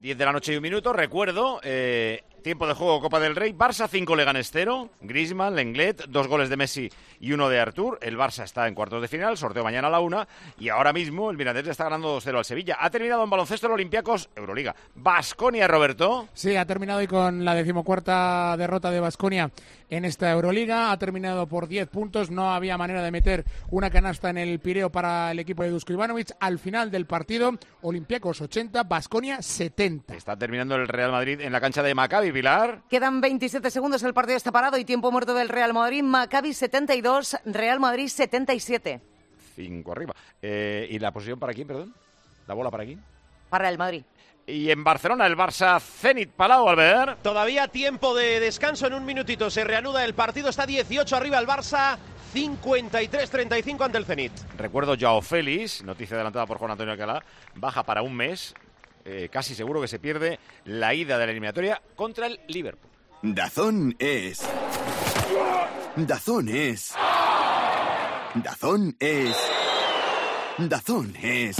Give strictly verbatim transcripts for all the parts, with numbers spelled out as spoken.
diez de la noche y un minuto, recuerdo, eh, tiempo de juego Copa del Rey, Barça cinco, Leganés cero, Griezmann, Lenglet, dos goles de Messi y uno de Artur, el Barça está en cuartos de final, sorteo mañana a la una, y ahora mismo el Mirandés le está ganando dos cero al Sevilla. Ha terminado en baloncesto el Olympiacos, Euroliga. Baskonia, Roberto. Sí, ha terminado hoy con la decimocuarta derrota de Baskonia en esta Euroliga, ha terminado por diez puntos, no había manera de meter una canasta en el Pireo para el equipo de Dusko Ivanovic. Al final del partido, Olympiacos ochenta, Baskonia setenta. Está terminando el Real Madrid en la cancha de Maccabi, Pilar. Quedan veintisiete segundos, el partido está parado y tiempo muerto del Real Madrid. Maccabi setenta y dos, Real Madrid setenta y siete. Cinco arriba. Eh, ¿Y la posición para quién, perdón? ¿La bola para quién? Para el Madrid. Y en Barcelona, el Barça Zenit Palau, Albert. Todavía tiempo de descanso, en un minutito se reanuda el partido, está dieciocho arriba el Barça, cincuenta y tres treinta y cinco ante el Zenit. Recuerdo, Joao Félix, noticia adelantada por Juan Antonio Alcalá, baja para un mes, eh, casi seguro que se pierde la ida de la eliminatoria contra el Liverpool. Dazón es... Dazón es... Dazón es... Dazón es...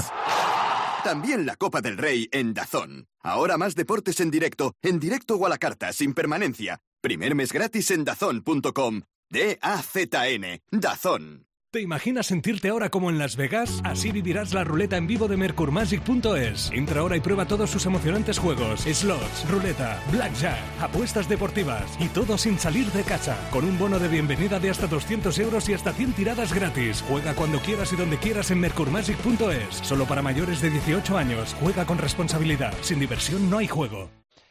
También la Copa del Rey en Dazón. Ahora más deportes en directo, en directo o a la carta, sin permanencia. Primer mes gratis en dazón punto com. D A Z N. Dazón. ¿Te imaginas sentirte ahora como en Las Vegas? Así vivirás la ruleta en vivo de Mercur Magic punto es. Entra ahora y prueba todos sus emocionantes juegos, slots, ruleta, blackjack, apuestas deportivas y todo sin salir de casa. Con un bono de bienvenida de hasta doscientos euros y hasta cien tiradas gratis. Juega cuando quieras y donde quieras en Mercur Magic punto es. Solo para mayores de dieciocho años. Juega con responsabilidad. Sin diversión no hay juego.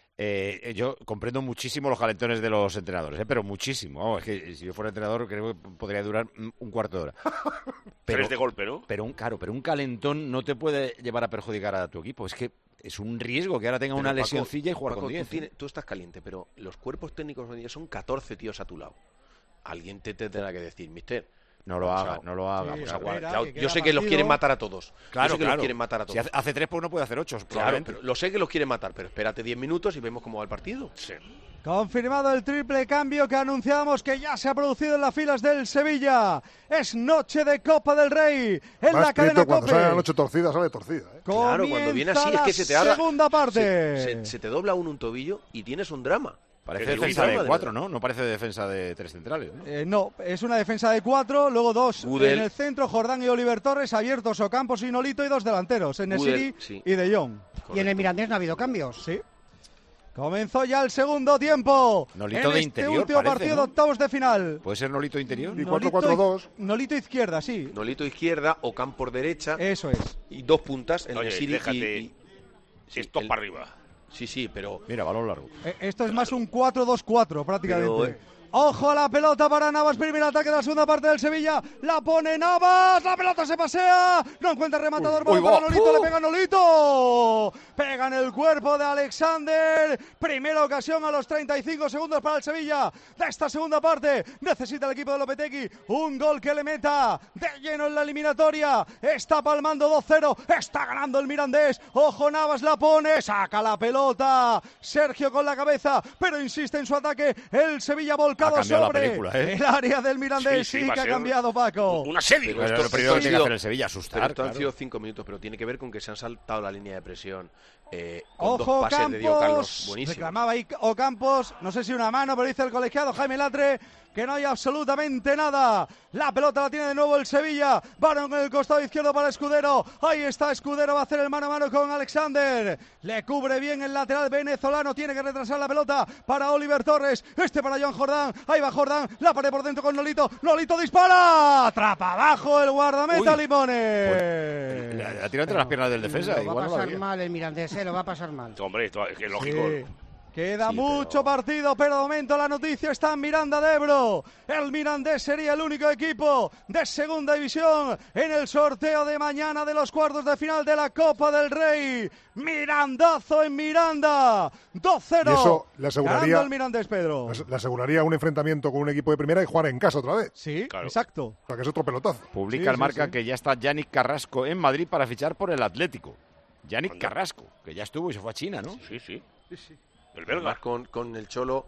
Eh, yo comprendo muchísimo los calentones de los entrenadores, ¿eh? Pero muchísimo. Vamos, es que si yo fuera entrenador creo que podría durar un cuarto de hora. Pero, Tres de golpe, ¿no? Pero un, claro, pero un calentón no te puede llevar a perjudicar a tu equipo. Es que es un riesgo que ahora tenga pero una Paco, lesioncilla y jugar Paco, con diez. Tú, tienes, tú estás caliente, pero los cuerpos técnicos hoy en día son catorce tíos a tu lado. Alguien te, te tendrá que decir, mister... No lo haga, no lo haga. Sí, claro, yo sé que los quieren matar a todos. Claro, yo sé que claro. los quieren matar a todos. Si hace, hace tres, pues no puede hacer ocho. Claro, pero lo sé que los quieren matar, pero espérate diez minutos y vemos cómo va el partido. Sí. Confirmado el triple cambio que anunciábamos que ya se ha producido en las filas del Sevilla. Es noche de Copa del Rey en Más la cadena cuando COPE. sale la noche torcida, sale torcida. ¿eh? Claro, cuando viene así es que se te haga segunda parte. Se, se, se te dobla uno un tobillo y tienes un drama. Parece defensa de cuatro, ¿no? No parece defensa de tres centrales, ¿no? Eh, no, es una defensa de cuatro, luego dos Gudel. En el centro, Jordán y Oliver Torres, abiertos Ocampos y Nolito, y dos delanteros, Enesiri sí. y De Jong. Correcto. Y en el Mirandés no ha habido cambios. Sí. Comenzó ya el segundo tiempo. Nolito en de este interior, último parece, partido ¿no? de octavos de final. ¿Puede ser Nolito interior? Y cuatro cuatro dos. Nolito izquierda, sí. Nolito izquierda, Ocampos derecha. Eso es. Y dos puntas, en Oye, Enesiri déjate, y, y... Si esto el... para arriba. Sí, sí, pero... Mira, balón largo. Eh, esto es más un cuatro dos cuatro prácticamente. Pero, eh... Ojo a la pelota para Navas, primer ataque de la segunda parte del Sevilla, la pone Navas, la pelota se pasea, no encuentra rematador, uy, para uy, Nolito, uh. le pega Nolito, pega en el cuerpo de Alexander, primera ocasión a los treinta y cinco segundos para el Sevilla de esta segunda parte, necesita el equipo de Lopetegui un gol que le meta de lleno en la eliminatoria, está palmando dos cero, está ganando el Mirandés, ojo Navas la pone, saca la pelota, Sergio con la cabeza, pero insiste en su ataque, el Sevilla volca sobre película, ¿eh? el área del Mirandés, sí, sí, sí que ha cambiado, Paco. Una serie. Pero esto, lo primero que tiene que hacer el Sevilla, asustar. Pero esto claro. han sido cinco minutos, pero tiene que ver con que se han saltado la línea de presión. Eh, con Ojo, dos pases Campos, de Diego Carlos, buenísimo. Reclamaba ahí Ocampos, no sé si una mano, pero dice el colegiado Jaime Latre que no hay absolutamente nada. La pelota la tiene de nuevo el Sevilla. Varón en el costado izquierdo para Escudero. Ahí está Escudero, va a hacer el mano a mano con Alexander. Le cubre bien el lateral venezolano. Tiene que retrasar la pelota para Oliver Torres. Este para John Jordán. Ahí va Jordán. La pared por dentro con Nolito. Nolito dispara. Atrapa abajo el guardameta Limones. Pues, la, la tira entre las piernas del defensa. Lo Igual va a pasar no mal el Mirandés, eh, lo va a pasar mal. Hombre, esto es que es lógico. Sí. Queda Sí, mucho pero... partido, pero de momento la noticia está en Miranda de Ebro. El Mirandés sería el único equipo de segunda división en el sorteo de mañana de los cuartos de final de la Copa del Rey. Mirandazo en Miranda. dos cero. Y eso le aseguraría, ganando el Mirandés, Pedro. Le aseguraría un enfrentamiento con un equipo de primera y jugar en casa otra vez. Sí, claro. exacto. O sea, que es otro pelotazo. Publica Sí, el sí, Marca sí. que ya está Yannick Carrasco en Madrid para fichar por el Atlético. Yannick Carrasco, que ya estuvo y se fue a China, ¿no? Sí, sí. Sí, sí. El belga. Con, con el Cholo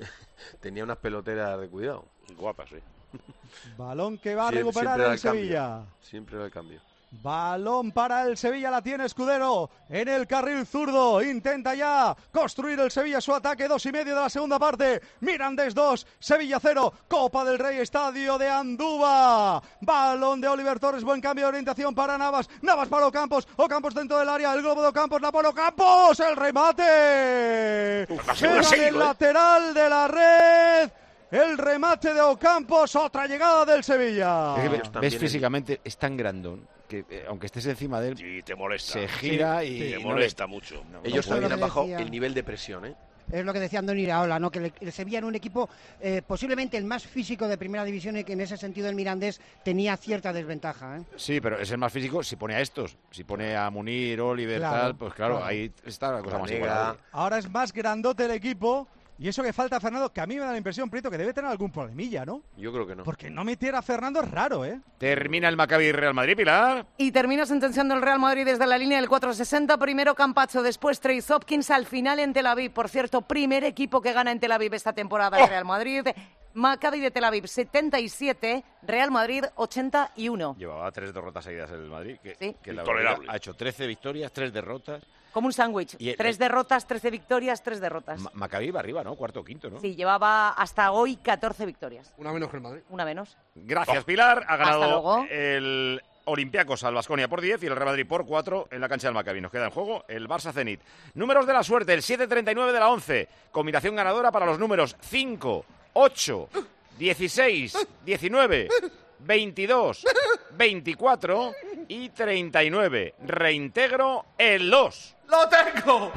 tenía unas peloteras de cuidado. Balón que va a Sie- recuperar siempre da el el cambio. Sevilla. Siempre da el cambio. Balón para el Sevilla, la tiene Escudero en el carril zurdo. Intenta ya construir el Sevilla su ataque. Dos y medio de la segunda parte. Mirandés dos, Sevilla cero. Copa del Rey, Estadio de Andúba. Balón de Oliver Torres. Buen cambio de orientación para Navas. Navas para Ocampos. Ocampos dentro del área. El globo de Ocampos. La pone Ocampos. El remate. Uf, en el lateral de la red. El remate de Ocampos. Otra llegada del Sevilla. Es que ves, ves físicamente, es tan grandón que eh, aunque estés encima de él, sí, te molesta. Se gira sí, y te no molesta le... mucho. No, Ellos no también han bajado decía... el nivel de presión, ¿eh? Es lo que decía Andoni Iraola, ¿no? Que el, el Sevilla era un equipo eh, posiblemente el más físico de primera división y que en ese sentido el Mirandés tenía cierta desventaja, ¿eh? Sí, pero es el más físico si pone a estos. Si pone a Munir, Oliver, Claro, tal, pues claro, claro. ahí está la cosa más Vanega. igualada. Ahora es más grandote el equipo. Y eso que falta Fernando, que a mí me da la impresión, Prieto, que debe tener algún problemilla, ¿no? Yo creo que no. Porque no metiera a Fernando es raro, ¿eh? Termina el Maccabi Real Madrid, Pilar. Y termina sentenciando el Real Madrid desde la línea del cuatro sesenta. Primero Campacho, después Trace Hopkins, al final en Tel Aviv. Por cierto, primer equipo que gana en Tel Aviv esta temporada el Real Madrid. Maccabi de Tel Aviv setenta y siete, Real Madrid ochenta y uno. Llevaba tres derrotas seguidas el Madrid, que, Sí. que la Intolerable. verdad ha hecho trece victorias, tres derrotas. Como un sándwich. Y el- Tres derrotas, trece victorias, tres derrotas. Ma- Maccabi va arriba, ¿no? Cuarto o quinto, ¿no? Sí, llevaba hasta hoy catorce victorias. Una menos que el Madrid. Una menos. Gracias, Pilar. Ha Hasta ganado luego. el Olympiacos al Baskonia por diez y el Real Madrid por cuatro en la cancha del Maccabi. Nos queda en juego el Barça Zenit. Números de la suerte, el siete treinta y nueve de la once. Combinación ganadora para los números cinco, ocho, dieciséis, diecinueve, veintidós, veinticuatro y treinta y nueve. Reintegro el dos. ¡Lo tengo!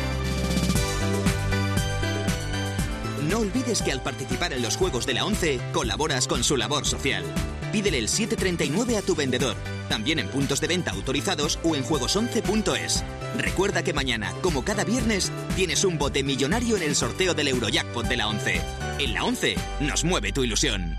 No olvides que al participar en los Juegos de la once, colaboras con su labor social. Pídele el siete treinta y nueve a tu vendedor, también en puntos de venta autorizados o en juegos once punto es. Recuerda que mañana, como cada viernes, tienes un bote millonario en el sorteo del Eurojackpot de la once. En la once, nos mueve tu ilusión.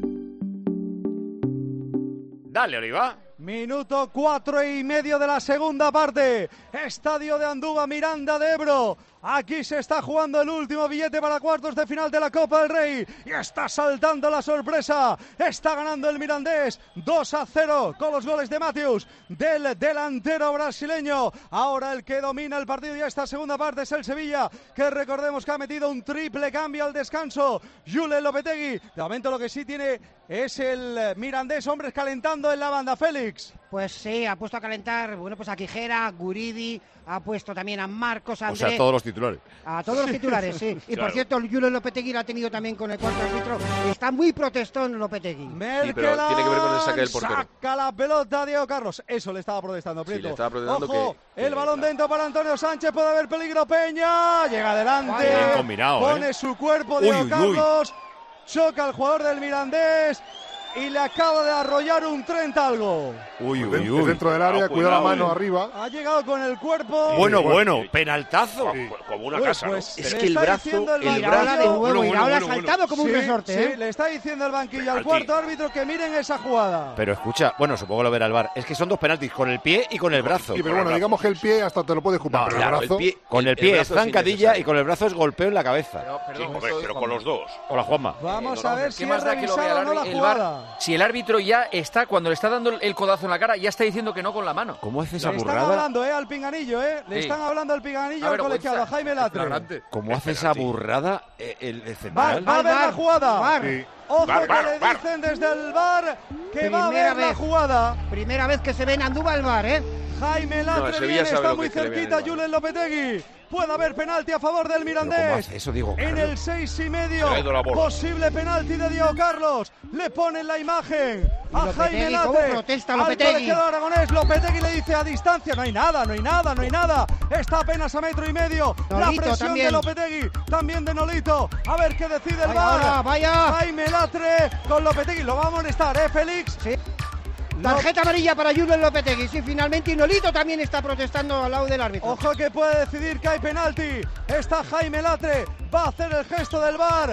Dale, Oliva. Minuto cuatro y medio de la segunda parte. Estadio de Andúba, Miranda de Ebro. Aquí se está jugando el último billete para cuartos de final de la Copa del Rey. Y está saltando la sorpresa. Está ganando el Mirandés dos a cero con los goles de Matthews, del delantero brasileño. Ahora el que domina el partido y esta segunda parte es el Sevilla, que recordemos que ha metido un triple cambio al descanso. Julen Lopetegui. De momento lo que sí tiene es el Mirandés, hombres calentando en la banda. Félix. Pues sí, ha puesto a calentar, bueno, pues a Quijera, Guridi, ha puesto también a Marcos André. O sea, todos los titulares. A todos los titulares, sí. Y Claro. por cierto, el Julen Lopetegui lo ha tenido también con el cuarto árbitro. Está muy protestón Lopetegui. Sí, pero tiene que ver con el saque del portero. Saca la pelota Diego Carlos. Eso le estaba protestando, Sí, Prieto. le estaba protestando Ojo, que- el que- balón claro. dentro para Antonio Sánchez. Puede haber peligro. Peña. Llega adelante. Bien combinado, Pone ¿eh? su cuerpo Uy, Diego uy, uy. Carlos. Choca al jugador del Mirandés. Y le acaba de arrollar un treinta algo. Uy, Es uy, es uy. dentro del área, Cuidado, cuida la cuidado, mano eh. arriba. Ha llegado con el cuerpo. Bueno, Sí, bueno, sí. penaltazo. Co- Como una Uy, casa, ¿no? pues, Es le que el está brazo- diciendo el banquillo- brazo- Iraola de nuevo, Bueno, bueno, Iraola ha bueno, saltado como un Sí, resorte, sí, ¿eh? le está diciendo el banquillo al Penalti. cuarto árbitro que miren esa jugada. Pero escucha, bueno, supongo lo verá el VAR. Es que son dos penaltis, con el pie y con el brazo. Sí, pero bueno, digamos que el pie hasta te lo puedes ocupar, No, pero Claro, el brazo... el pie, Con el pie es brazo zancadilla innecesario. y con el brazo es golpeo en la cabeza. Sí, hombre, pero con los dos. Hola, Juanma. Vamos Eh, a ver ¿qué si más es da que lo vea revisada el o no la arbi- el VAR? jugada. Si el árbitro ya está, cuando le está dando el codazo en la cara, ya está diciendo que no con la mano. ¿Cómo hace esa Le están burrada? hablando, eh, al pinganillo, eh. Le Sí. están hablando al pinganillo A al ver, colegiado, a vergüenza. Jaime Latre. Flagrante. ¿Cómo hace esa burrada eh, el, el Va, central? va a ver la VAR, jugada. VAR. Sí. Ojo VAR, que VAR, le VAR. dicen desde el bar que va a Primera ver la vez. jugada. Primera vez que se ve en Andúba el VAR, ¿eh? Jaime No, el Latre Sevilla viene, sabe está lo muy que es que le vean cerquita el VAR. Julen Lopetegui. Puede haber penalti a favor del ¿Pero Mirandés. cómo hace eso, Diego En Carlos? el seis y medio, Se ha ido la bola. posible penalti de Diego Carlos. Le ponen la imagen a Lopetegui, Jaime ¿cómo Latre. protesta Al Lopetegui? colegiado aragonés, Lopetegui le dice a distancia, no hay nada, no hay nada, no hay nada. Está apenas a metro y medio. la Nolito presión también. de Lopetegui, también de Nolito. A ver qué decide el Vaya VAR. ahora, vaya. Jaime Latre con Lopetegui. Lo va a amonestar, ¿eh, Félix? Sí. Tarjeta amarilla para Julen Lopetegui, sí, finalmente. Y Nolito también está protestando al lado del árbitro. Ojo que puede decidir que hay penalti. Está Jaime Latre. Va a hacer el gesto del VAR.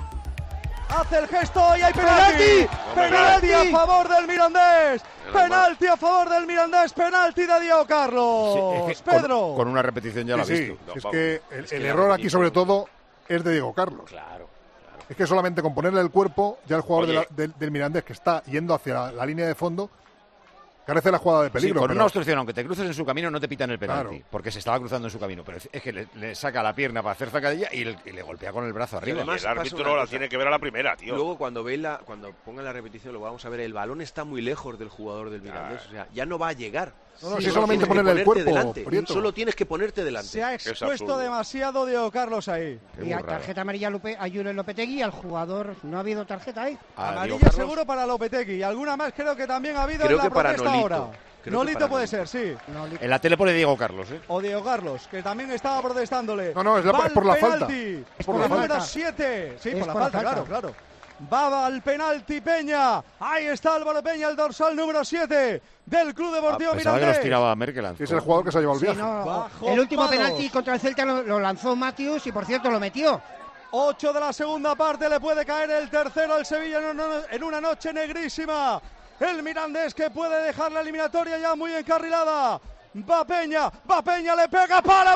Hace el gesto y hay penalti. ¡Penalti! Penalti a ¡Penalti! favor del Mirandés. Menos Penalti a favor del Mirandés. Penalti de Diego Carlos. Sí, es que con- Pedro. Con, una repetición ya lo ha Sí, sí, visto. si es vamos. que el, Es que el la error aquí repetición- sobre todo es de Diego Carlos. Claro. Es que solamente con ponerle el cuerpo, ya el jugador de Oye. la- del, del Mirandés que está yendo hacia la, la línea de fondo, Carece la jugada de peligro. Sí, con pero... una obstrucción, aunque te cruces en su camino, no te pitan el penalti, Claro. porque se estaba cruzando en su camino. Pero es que le, le saca la pierna para hacer zancadilla y, le- y le golpea con el brazo arriba. El árbitro la tiene que ver a la primera, tío. Luego cuando ve la, cuando pongan la repetición lo vamos a ver, el balón está muy lejos del jugador del Mirandés, o sea, ya no va a llegar. No, no, Sí, si solo solamente tienes que ponerle el ponerte cuerpo, delante. Prieto. Solo tienes que ponerte delante. Se ha expuesto demasiado Diego Carlos ahí. Y a tarjeta amarilla a Lupe- a Julen Lopetegui, al jugador no ha habido tarjeta ahí. Amarilla seguro para Lopetegui y alguna más creo que también ha habido Creo en la que para protesta Nolito. ahora. Creo que Nolito para puede Nolito. ser, sí. En la tele pone Diego Carlos, ¿eh? O Diego Carlos, que también estaba protestándole. No, no, es la- Va es por al la falta. penalti. Es por la El número falta. siete. Sí, Es por la por la falta, claro, falta. claro. Va al penalti Peña. Ahí está Álvaro Peña, el dorsal número siete del Club Deportivo Pensaba que los Mirandés. tiraba Merkeland. Es el jugador que se ha llevado el Sí, viaje. no, Bajo el último palos. penalti contra el Celta lo, lo lanzó Matius y por cierto lo metió. ocho de la segunda parte, le puede caer el tercero al Sevilla en una, en una noche negrísima. El Mirandés que puede dejar la eliminatoria ya muy encarrilada. Va Peña, va Peña, le pega para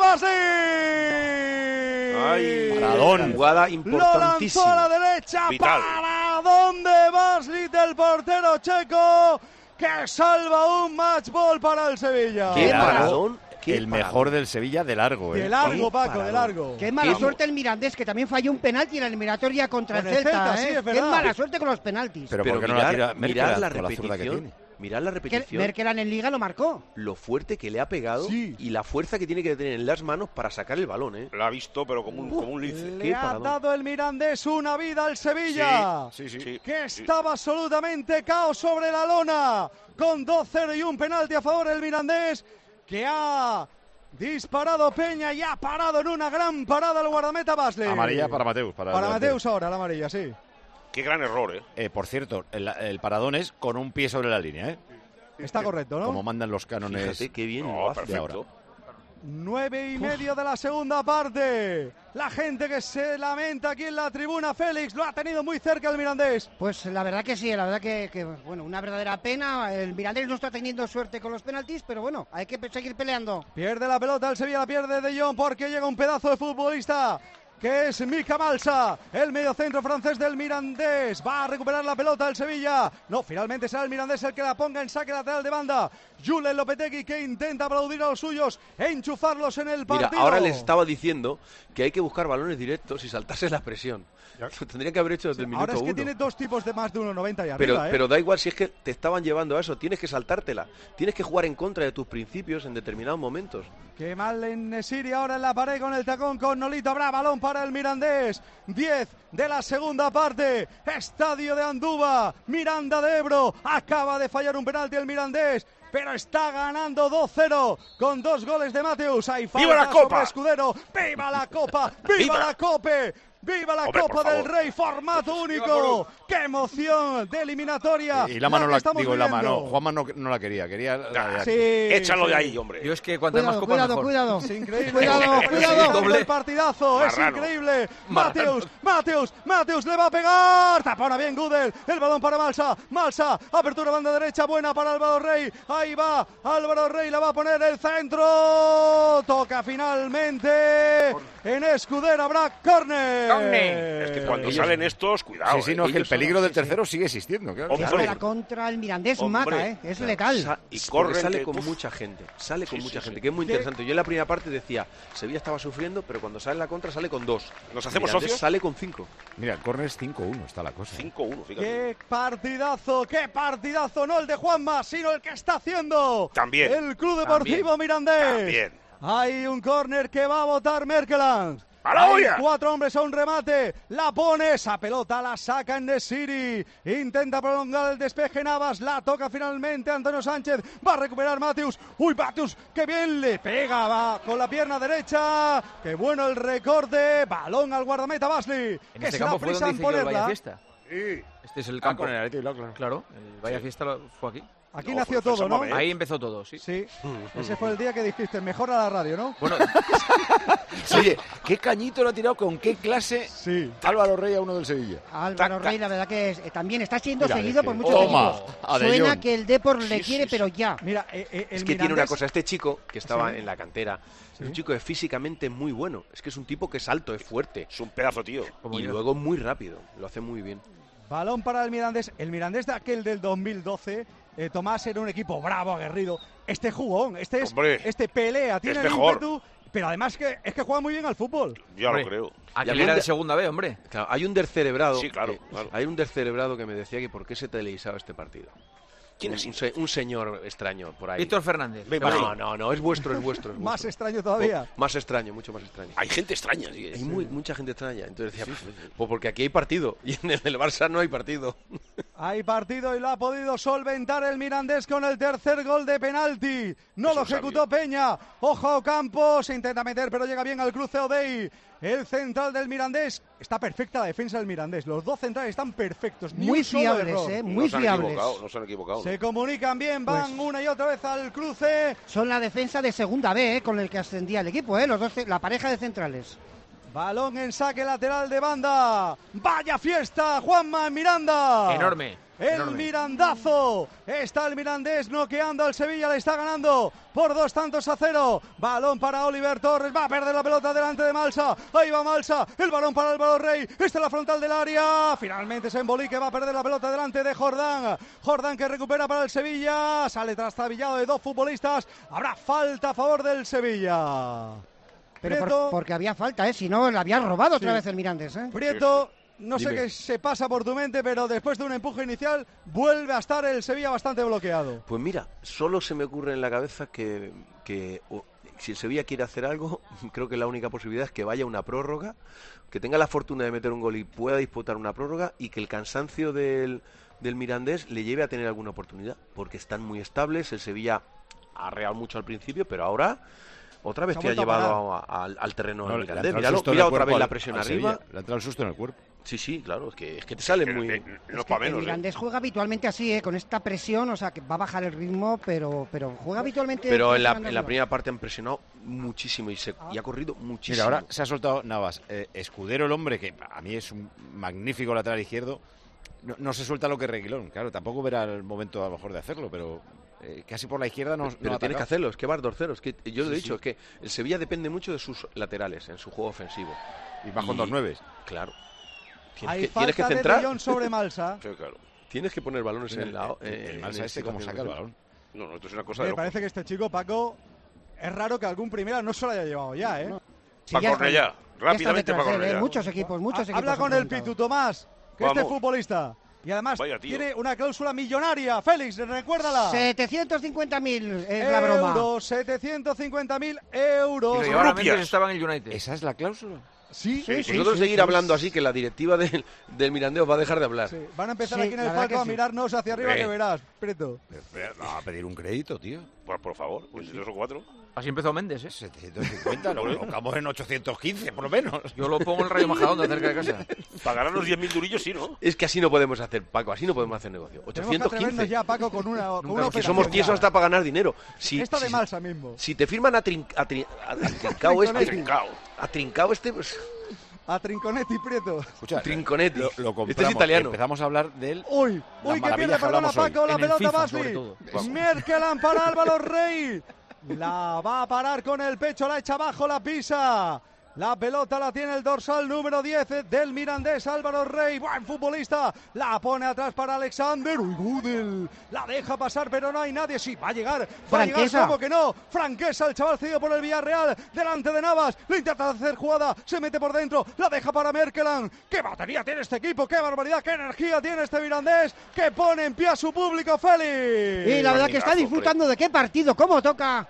Basli. Ay, Paradón. jugada Lo lanzó importantísima. a la derecha. Vital. Paradón de Basli del portero checo que salva un match ball para el Sevilla. Qué Largo, paradón, qué el paradón. mejor del Sevilla de largo, ¿eh? De largo, Qué Paco, de paradón. largo. Qué mala Qué- suerte el Mirandés, que también falló un penalti en la eliminatoria contra Con el el Celta. Celta, sí, ¿eh? es Qué verdad. mala suerte con los penaltis. Pero, Pero ¿por qué no la tira mirar, mirar Merkeland la con la zurda que repetición, tiene? mirar la Que repetición, Merkeland en Liga lo marcó. lo fuerte que le ha pegado Sí. y la fuerza que tiene que tener en las manos para sacar el balón, ¿eh? La ha visto, pero como un, como un lince. Le Qué ha paradón. dado el Mirandés una vida al Sevilla. Sí, sí, sí. Que Sí. estaba absolutamente caos sobre la lona. Con dos cero y un penalti a favor del Mirandés. Que ha disparado Peña y ha parado en una gran parada el guardameta Basle. Amarilla para Mateus. Para, Para el Mateus ahora, la amarilla, sí. Qué gran error, ¿eh? Eh, por cierto, el, el paradón es con un pie sobre la línea, ¿eh? Está correcto, ¿no? Como mandan los cánones. Fíjate qué bien No, lo hace. de ahora. perfecto. Nueve y medio de la segunda parte. La gente que se lamenta aquí en la tribuna, Félix, lo ha tenido muy cerca el Mirandés. Pues la verdad que sí, la verdad que, que, bueno, una verdadera pena. El Mirandés no está teniendo suerte con los penaltis, pero bueno, hay que seguir peleando. Pierde la pelota, el Sevilla la pierde de Jong porque llega un pedazo de futbolista que es Mika Malsa, el mediocentro francés del Mirandés. Va a recuperar la pelota el Sevilla. No, finalmente será el Mirandés el que la ponga en saque lateral de banda. Julen Lopetegui que intenta aplaudir a los suyos e enchufarlos en el partido. Mira, ahora les estaba diciendo que hay que buscar balones directos y saltarse la presión. Lo tendría que haber hecho desde el minuto Ahora es que uno. tiene dos tipos de más de uno noventa y Pero, arriba, ¿eh? pero da igual si es que te estaban llevando a eso, tienes que saltártela. Tienes que jugar en contra de tus principios en determinados momentos. Qué mal en Nesiri ahora en la pared con el tacón con Nolito. Habrá balón para el Mirandés. diez de la segunda parte. Estadio de Andúba. Miranda de Ebro. Acaba de fallar un penalti el Mirandés. Pero está ganando dos cero con dos goles de Mateus. Hay falta ¡Viva la sobre Copa! Escudero. ¡Viva la Copa! ¡Viva, ¡Viva! la Cope! ¡Viva la Hombre, por Copa del favor. Rey! ¡Formato único! ¡Qué emoción de eliminatoria! Y la mano, que la, estamos digo, la mano. viviendo! Juanma no, no la quería, quería la de Nah, aquí. Sí, Échalo sí. de ahí, hombre. Yo es que cuanto más Cuidado, copa cuidado, mejor. cuidado. Es increíble. Cuidado, Es cuidado. increíble Doble. el partidazo, es Marrano. increíble. Marrano. Mateus, Mateus, Mateus le va a pegar. Tapona bien Gudel. El balón para Malsa. Malsa, apertura banda derecha, buena para Álvaro Rey. Ahí va, Álvaro Rey la va a poner el centro. Toca finalmente en Escudero, habrá córner. Córner. Es que cuando Ellos- salen estos, cuidado. Sí, sí, no, ¿eh? es que el ellos son- peligro del sí, sí. tercero sigue existiendo. Claro. Hombre. Esa de la contra el Mirandés Hombre. mata, ¿eh? Es letal. Sa- y Y corre, corren sale que- con uf. mucha gente, sale con Sí, mucha sí, gente, sí. que es muy interesante. Yo en la primera parte decía, Sevilla estaba sufriendo, pero cuando sale en la contra sale con dos. ¿Nos hacemos Mirandés socios? sale con cinco. Mira, el córner es cinco uno, está la cosa. ¿eh? cinco uno, fíjate. ¡Qué partidazo! ¡Qué partidazo! No el de Juanma, sino el que está haciendo También. el Club Deportivo Mirandés. También. Hay un córner que va a botar Merkeland. ¡A la Hay olla! cuatro hombres a un remate. La pone, esa pelota la saca en Nesiri. Intenta prolongar el despeje Navas. La toca finalmente Antonio Sánchez. Va a recuperar Mateus. ¡Uy, Mateus! ¡Qué bien le pega! Va con la pierna derecha. ¡Qué bueno el recorte! Balón al guardameta Basli. En Que este se da campo fue prisa donde en hice yo el Vaya ponerla. Fiesta. Sí. Este es el Ah, campo. con el Athletic, claro. Claro, el Vaya Fiesta lo- fue aquí. Aquí No, nació fue- fue todo, ¿no? San Mamés. Ahí empezó todo, sí. Sí. Ese fue el día que dijiste, mejor a la radio, ¿no? Bueno, Oye, ¿qué cañito lo ha tirado con qué clase Sí. Álvaro Rey a uno del Sevilla? Álvaro Tac, tac. Rey, la verdad que es- eh, también está siendo Mira, seguido es por que- muchos Toma, equipos. a De Suena Jong. que el Depor le Sí, quiere, sí, pero ya. Mira, eh, eh, el Es que tiene una Mirandés- cosa, este chico que estaba Sí. en la cantera, es un chico que físicamente muy bueno. Es que es un tipo que es alto, es fuerte. Es un pedazo, tío. como Y yo. luego muy rápido, lo hace muy bien. Balón para el Mirandés. El Mirandés de aquel del dos mil doce eh, Tomás, era un equipo bravo, aguerrido. Este jugón, este es, Hombre, este pelea, tiene es el mejor. ímpetu, pero además que es que juega muy bien al fútbol. Ya lo creo. Aquel era de segunda B, hombre. Claro, hay un descerebrado. Sí, claro, que- claro. Hay un descerebrado que me decía que por qué se televisaba este partido. ¿Quién un, es? un se- un señor extraño por ahí. Víctor Fernández. Me No, imagino. no, no, es vuestro, es vuestro. Es Más vuestro. extraño todavía. Oh, más extraño, mucho más extraño. Hay gente extraña. Sí, Hay sí. muy, mucha gente extraña. Entonces decía, pues, pues porque aquí hay partido y en el del Barça no hay partido. Hay partido y lo ha podido solventar el Mirandés con el tercer gol de penalti. No Eso lo ejecutó sabio. Peña. Ojo a Ocampo, se intenta meter, pero llega bien al cruce Odey. El central del Mirandés. Está perfecta la defensa del Mirandés. Los dos centrales están perfectos. Ni Muy un solo fiables, error. ¿eh? No Muy se han fiables. equivocado, no se han equivocado. Se comunican bien, van Pues- una y otra vez al cruce. Son la defensa de segunda B, ¿eh? Con el que ascendía el equipo, ¿eh? Los dos, ce- la pareja de centrales. Balón en saque lateral de banda. ¡Vaya fiesta, Juanma Miranda! Enorme. El enorme. Mirandazo. Está el Mirandés noqueando al Sevilla. Le está ganando por dos tantos a cero. Balón para Oliver Torres. Va a perder la pelota delante de Malsa. Ahí va Malsa. El balón para Álvaro Rey. Esta es la frontal del área. Finalmente se embolique. Va a perder la pelota delante de Jordán. Jordán que recupera para el Sevilla. Sale trastabillado de dos futbolistas. Habrá falta a favor del Sevilla. Pero por- Prieto. porque había falta, ¿eh? Si no, le había robado otra Sí. vez el Mirandés, ¿eh? Prieto, no sé Dime. qué se pasa por tu mente, pero después de un empuje inicial vuelve a estar el Sevilla bastante bloqueado. Pues mira, solo se me ocurre en la cabeza que, que o- si el Sevilla quiere hacer algo, creo que la única posibilidad es que vaya una prórroga, que tenga la fortuna de meter un gol y pueda disputar una prórroga y que el cansancio del, del Mirandés le lleve a tener alguna oportunidad, porque están muy estables, el Sevilla ha arreado mucho al principio, pero ahora otra vez Se ha te ha vuelto a llevado a- al, al terreno No, del le ha Mirandés. entrado el Míralo, susto en mira el otra cuerpo vez la al- presión al arriba. Sevilla. Le ha entrado el susto en el cuerpo. Sí, sí, claro, es que, es que te salen muy... No Es es que para el menos, ¿eh? Mirandés juega habitualmente así, ¿eh? Con esta presión, o sea, que va a bajar el ritmo, pero, pero juega habitualmente... Pero en la, presionando en la arriba. primera parte han presionado muchísimo y, se, y ha corrido muchísimo. Mira, ahora se ha soltado Navas. Eh, Escudero, el hombre, que a mí es un magnífico lateral izquierdo, no, no se suelta lo que Reguilón. Claro, tampoco verá el momento a lo mejor de hacerlo, pero eh, casi por la izquierda no, no Pero ha tienes que atacado. hacerlo, es que vas dos cero. Es que yo lo he Sí, dicho, sí. es que el Sevilla depende mucho de sus laterales en su juego ofensivo. Y va con dos nueves. Claro. Tienes Hay que, tienes que falta de centrar. De Jong sobre Malsa. Sí, claro. Tienes que poner balones Mira, en la. el- el- eh, el Malsa en este cómo situaciones saca el de- balón. No, no, esto es una cosa Me de locos. parece que este chico, Paco, es raro que algún primera no se lo haya llevado ya, ¿eh? Sí, Para ya está- Cornellá, ya está rápidamente detrás para de él, ¿eh? Cornellá. Muchos equipos, muchos Ha- equipos. Habla han con el preguntado. Pitu Tomás, que Vamos. este futbolista. Y además Vaya tío. tiene una cláusula millonaria. Félix, recuérdala. setecientos cincuenta mil es la broma. Euros, setecientos cincuenta mil Y euros. lo llevaron a Rupias. Mendes, estaba en el United. ¿Esa es la cláusula? Sí, Sí, sí, Vosotros sí, seguir sí. hablando así que la directiva del, del Mirandés va a dejar de hablar. sí. Van a empezar Sí, aquí en la el verdad palco que a sí. mirarnos hacia arriba Hombre. que verás, Preto. Va a pedir un crédito, tío. Por, por favor, pues tres o cuatro. Así empezó Mendes, ¿eh? setecientos cincuenta, lo colocamos en ochocientos quince, por lo menos. Yo lo pongo en el Rayo Majadahonda, cerca de casa. Pagarán los diez mil durillos, sí, ¿no? Es que así no podemos hacer, Paco, así no podemos hacer negocio. Tenemos que ochocientos atrevernos quince. ya, Paco, con una, con una Que operación somos ya. tiesos hasta para ganar dinero. Si, Esta de si- Malsa mismo. si te firman a, trin, a, trin- a- a Trincao este, Trincao. a Trincao este, pues, A Trinconetti, Prieto. Escucha, Trinconetti. lo, lo compramos, Este es italiano. Empezamos a hablar de él. Uy, Las uy, que maravillas pierde, que perdona hablamos hoy. Paco, la En el pelota FIFA, sobre Basli. todo. Vamos. Merkelan para Álvaro Rey. La va a parar con el pecho, la echa abajo, la pisa. La pelota la tiene el dorsal número diez del Mirandés, Álvaro Rey. Buen futbolista. La pone atrás para Alexander. Uy, Gudel. La deja pasar, pero no hay nadie. Sí, va a llegar. Va a llegar, Franquesa. ¿cómo que no? Franquesa, el chaval cedido por el Villarreal. Delante de Navas. Le intenta hacer jugada. Se mete por dentro. La deja para Merkelan. ¡Qué batería tiene este equipo! ¡Qué barbaridad! ¡Qué energía tiene este Mirandés! Que pone en pie a su público, Félix. Y la verdad que está Partidazo, disfrutando de qué partido, cómo toca.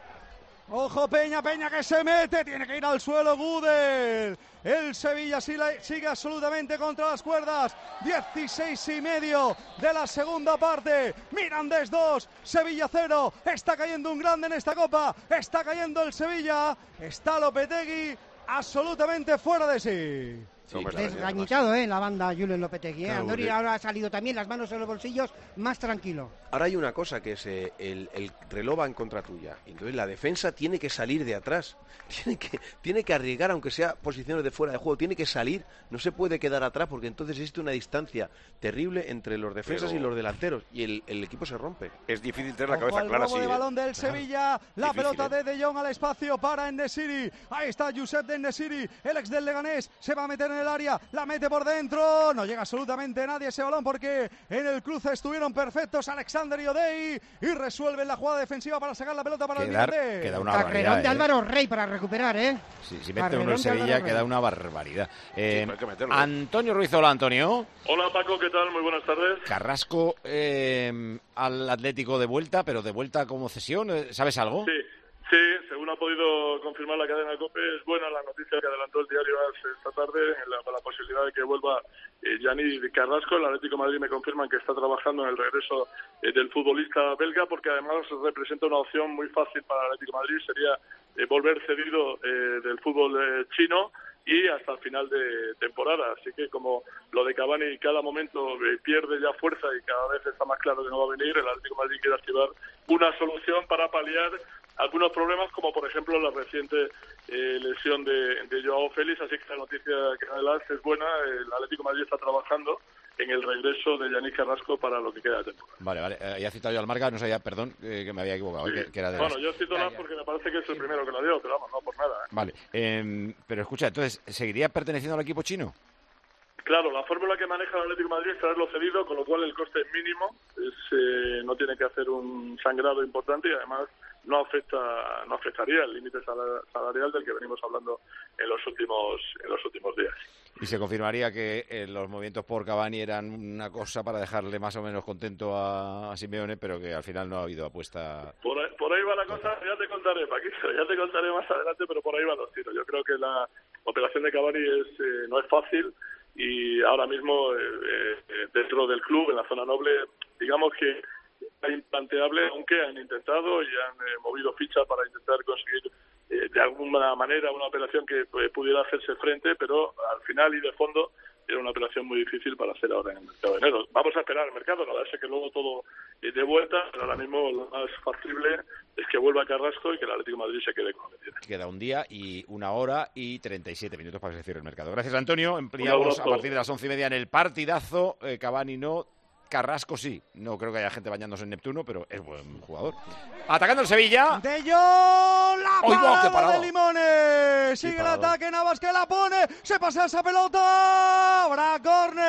Ojo Peña, Peña que se mete, tiene que ir al suelo Gudel. El Sevilla sigue, sigue absolutamente contra las cuerdas. dieciséis y medio de la segunda parte. Mirandés dos, Sevilla cero. Está cayendo un grande en esta copa. Está cayendo el Sevilla. Está Lopetegui absolutamente fuera de sí. Sí, claro, Desgañitado, ¿eh? En la banda Julen Lopetegui. ¿eh? Claro, Andori porque- ahora ha salido también las manos en los bolsillos, más tranquilo. Ahora hay una cosa que es eh, el, el reloj va en contra tuya. Entonces la defensa tiene que salir de atrás. Tiene que, tiene que arriesgar, aunque sea posiciones de fuera de juego. Tiene que salir. No se puede quedar atrás porque entonces existe una distancia terrible entre los defensas Pero- y los delanteros. Y el, el equipo se rompe. Es difícil tener la Ojo cabeza al clara robo así. de ¿eh? balón del Sevilla, la Difícil, pelota ¿eh? de De Jong al espacio para Enesiri. Ahí está Josep de Enesiri, el ex del Leganés, se va a meter en en el área, la mete por dentro, no llega absolutamente nadie ese balón porque en el cruce estuvieron perfectos Alexander y Odey y resuelven la jugada defensiva para sacar la pelota para Quedar, el Mirandés. queda una Carrerón barbaridad, de ¿eh? Álvaro Rey para recuperar, ¿eh? Sí, si mete Carrerón uno en de Álvaro Sevilla Rey. queda una barbaridad. Eh, Sí, hay que meterlo. Antonio Ruiz, hola Antonio. Hola Paco, ¿qué tal? Muy buenas tardes. Carrasco eh, al Atlético de vuelta, pero de vuelta como cesión, ¿sabes algo? Sí, sí, según ha podido confirmar la cadena COPE, es buena la noticia que adelantó el diario AS esta tarde, en la, con la posibilidad de que vuelva eh, Gianni Carrasco. El Atlético de Madrid me confirman que está trabajando en el regreso eh, del futbolista belga, porque además representa una opción muy fácil para el Atlético de Madrid, sería eh, volver cedido eh, del fútbol eh, chino y hasta el final de temporada. Así que como lo de Cavani cada momento eh, pierde ya fuerza y cada vez está más claro que no va a venir, el Atlético de Madrid quiere activar una solución para paliar algunos problemas, como por ejemplo la reciente eh, lesión de, de Joao Félix. Así que la noticia que da el A S es buena. El Atlético de Madrid está trabajando en el regreso de Gianni Carrasco para lo que queda de temporada. Vale, vale. Eh, ya he citado yo al Marca, no sabía, perdón, eh, que me había equivocado. Sí. Que, que era de Bueno, las... yo cito la porque me parece que es el primero que la dio, pero vamos, no por nada. ¿eh? Vale, eh, pero escucha, entonces, ¿seguiría perteneciendo al equipo chino? Claro, la fórmula que maneja el Atlético de Madrid es traerlo cedido, con lo cual el coste es mínimo, es, eh, no tiene que hacer un sangrado importante y además no afecta, no afectaría el límite salarial del que venimos hablando en los últimos, en los últimos días. Y se confirmaría que eh, los movimientos por Cavani eran una cosa para dejarle más o menos contento a, a Simeone, pero que al final no ha habido apuesta. Por ahí, por ahí va la cosa, ya te contaré, Paquito, ya te contaré más adelante, pero por ahí van los tiros. Yo creo que la operación de Cavani es, eh, no es fácil y ahora mismo eh, eh, dentro del club, en la zona noble, digamos que es implanteable, aunque han intentado y han eh, movido ficha para intentar conseguir eh, de alguna manera una operación que pues, pudiera hacerse frente, pero al final y de fondo era una operación muy difícil para hacer ahora en el mercado de enero. Vamos a esperar al mercado, no darse que luego todo eh, de vuelta, pero ahora mismo lo más factible es que vuelva Carrasco y que el Atlético de Madrid se quede con lo que tiene. Queda un día y una hora y treinta y siete minutos para que se cierre el mercado. Gracias, Antonio. Empleamos a partir de las once y media en el partidazo. Eh, Cavani no, Carrasco sí. No creo que haya gente bañándose en Neptuno, pero es buen jugador. Atacando el Sevilla. De Jong, la ¡Oy, va, qué parada parado! de Limones. Sigue el parado. ataque, Navas que la pone. Se pasa esa pelota. Habrá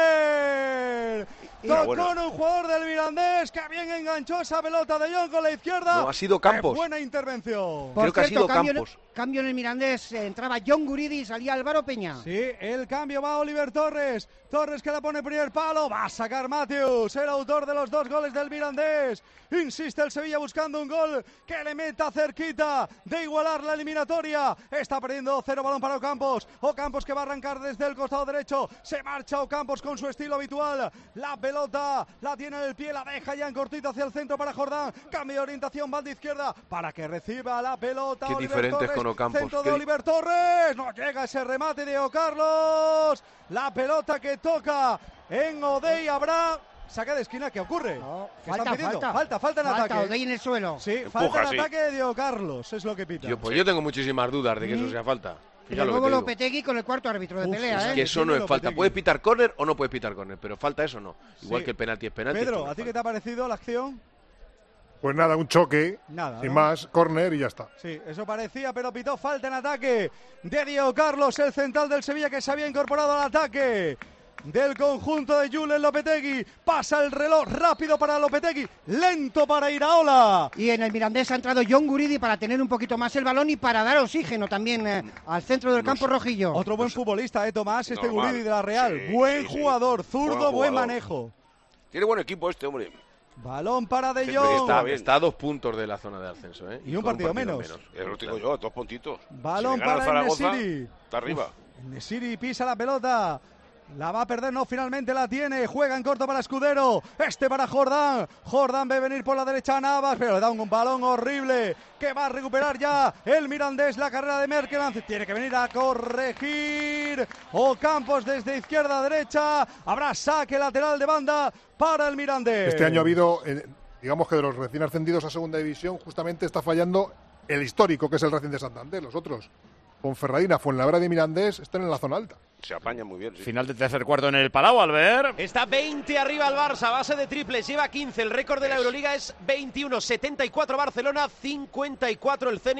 córner. Tocó bueno. un jugador del Mirandés que bien enganchó esa pelota de Jong con la izquierda. No, ha sido Campos. Qué buena intervención. Por Creo que ha cierto, sido cambio, Campos. En, cambio en el Mirandés, eh, entraba John Guridi y salía Álvaro Peña. Sí, el cambio va a Oliver Torres. Torres que la pone primer palo. Va a sacar Mateus, el autor de los dos goles del Mirandés. Insiste el Sevilla buscando un gol que le meta cerquita de igualar la eliminatoria. Está perdiendo cero, balón para Ocampos. Ocampos que va a arrancar desde el costado derecho. Se marcha Ocampos con su estilo habitual. La pelota la tiene en el pie, la deja ya en cortito hacia el centro para Jordán. Cambio de orientación, va de izquierda para que reciba la pelota. Qué Oliver diferentes Torres. con Ocampos. Centro Qué de di- Oliver Torres. No llega ese remate de O Carlos. La pelota que toca en Odey. Habrá saca de esquina. ¿Qué ocurre? No, ¿Qué falta, están pidiendo? falta. falta, falta en Falta, ataque. Odey en el suelo. Sí, Empuja, falta en sí. ataque de Dio Carlos, es lo que pita. Yo, pues yo tengo muchísimas dudas de que eso Mm. sea falta. Y Fíjate lo que luego te digo. Lopetegui con el cuarto árbitro de Uf, pelea, es ¿eh? Que eso no es falta. Lopetegui. Puedes pitar córner o no puedes pitar córner, pero falta eso no. Igual Sí. que el penalti es penalti. esto Pedro, no ¿a es ti qué falta. te ha parecido la acción? Pues nada, un choque, Nada, sin ¿no? más, córner y ya está. Sí, eso parecía, pero pitó falta en ataque de Diego Carlos, el central del Sevilla que se había incorporado al ataque del conjunto de Julen Lopetegui. Pasa el reloj rápido para Lopetegui, lento para Iraola. Y en el Mirandés ha entrado John Guridi para tener un poquito más el balón y para dar oxígeno también eh, al centro del No campo sé. rojillo. Otro buen futbolista, ¿eh, Tomás? Este Normal. Guridi de la Real. Sí, buen sí, sí. jugador, zurdo, Buen buen jugador. manejo. Tiene buen equipo este, hombre. Balón para De Sí, Jong. está Está, bien. está a dos puntos de la zona de ascenso, ¿eh? Y un con partido menos. Es lo que digo yo, dos puntitos. Balón Si le gana para el Zaragoza, Nesiri. está arriba. Nesiri pisa la pelota. La va a perder, no, finalmente la tiene. Juega en corto para Escudero. Este para Jordán. Jordán ve venir por la derecha a Navas, pero le da un balón horrible que va a recuperar ya el Mirandés. La carrera de Merkeland. Tiene que venir a corregir Ocampos desde izquierda a derecha. Habrá saque lateral de banda para el Mirandés. Este año ha habido, eh, digamos que de los recién ascendidos a segunda división, justamente está fallando el histórico, que es el Racing de Santander. Los otros, Ponferradina, Fuenlabrada y Mirandés, están en la zona alta. Se apaña muy bien. Sí. Final del tercer cuarto en el Palau, Albert. Está veinte arriba el Barça, base de triples, lleva quince. El récord de la Euroliga es veintiuno, setenta y cuatro Barcelona, cincuenta y cuatro el Zenit.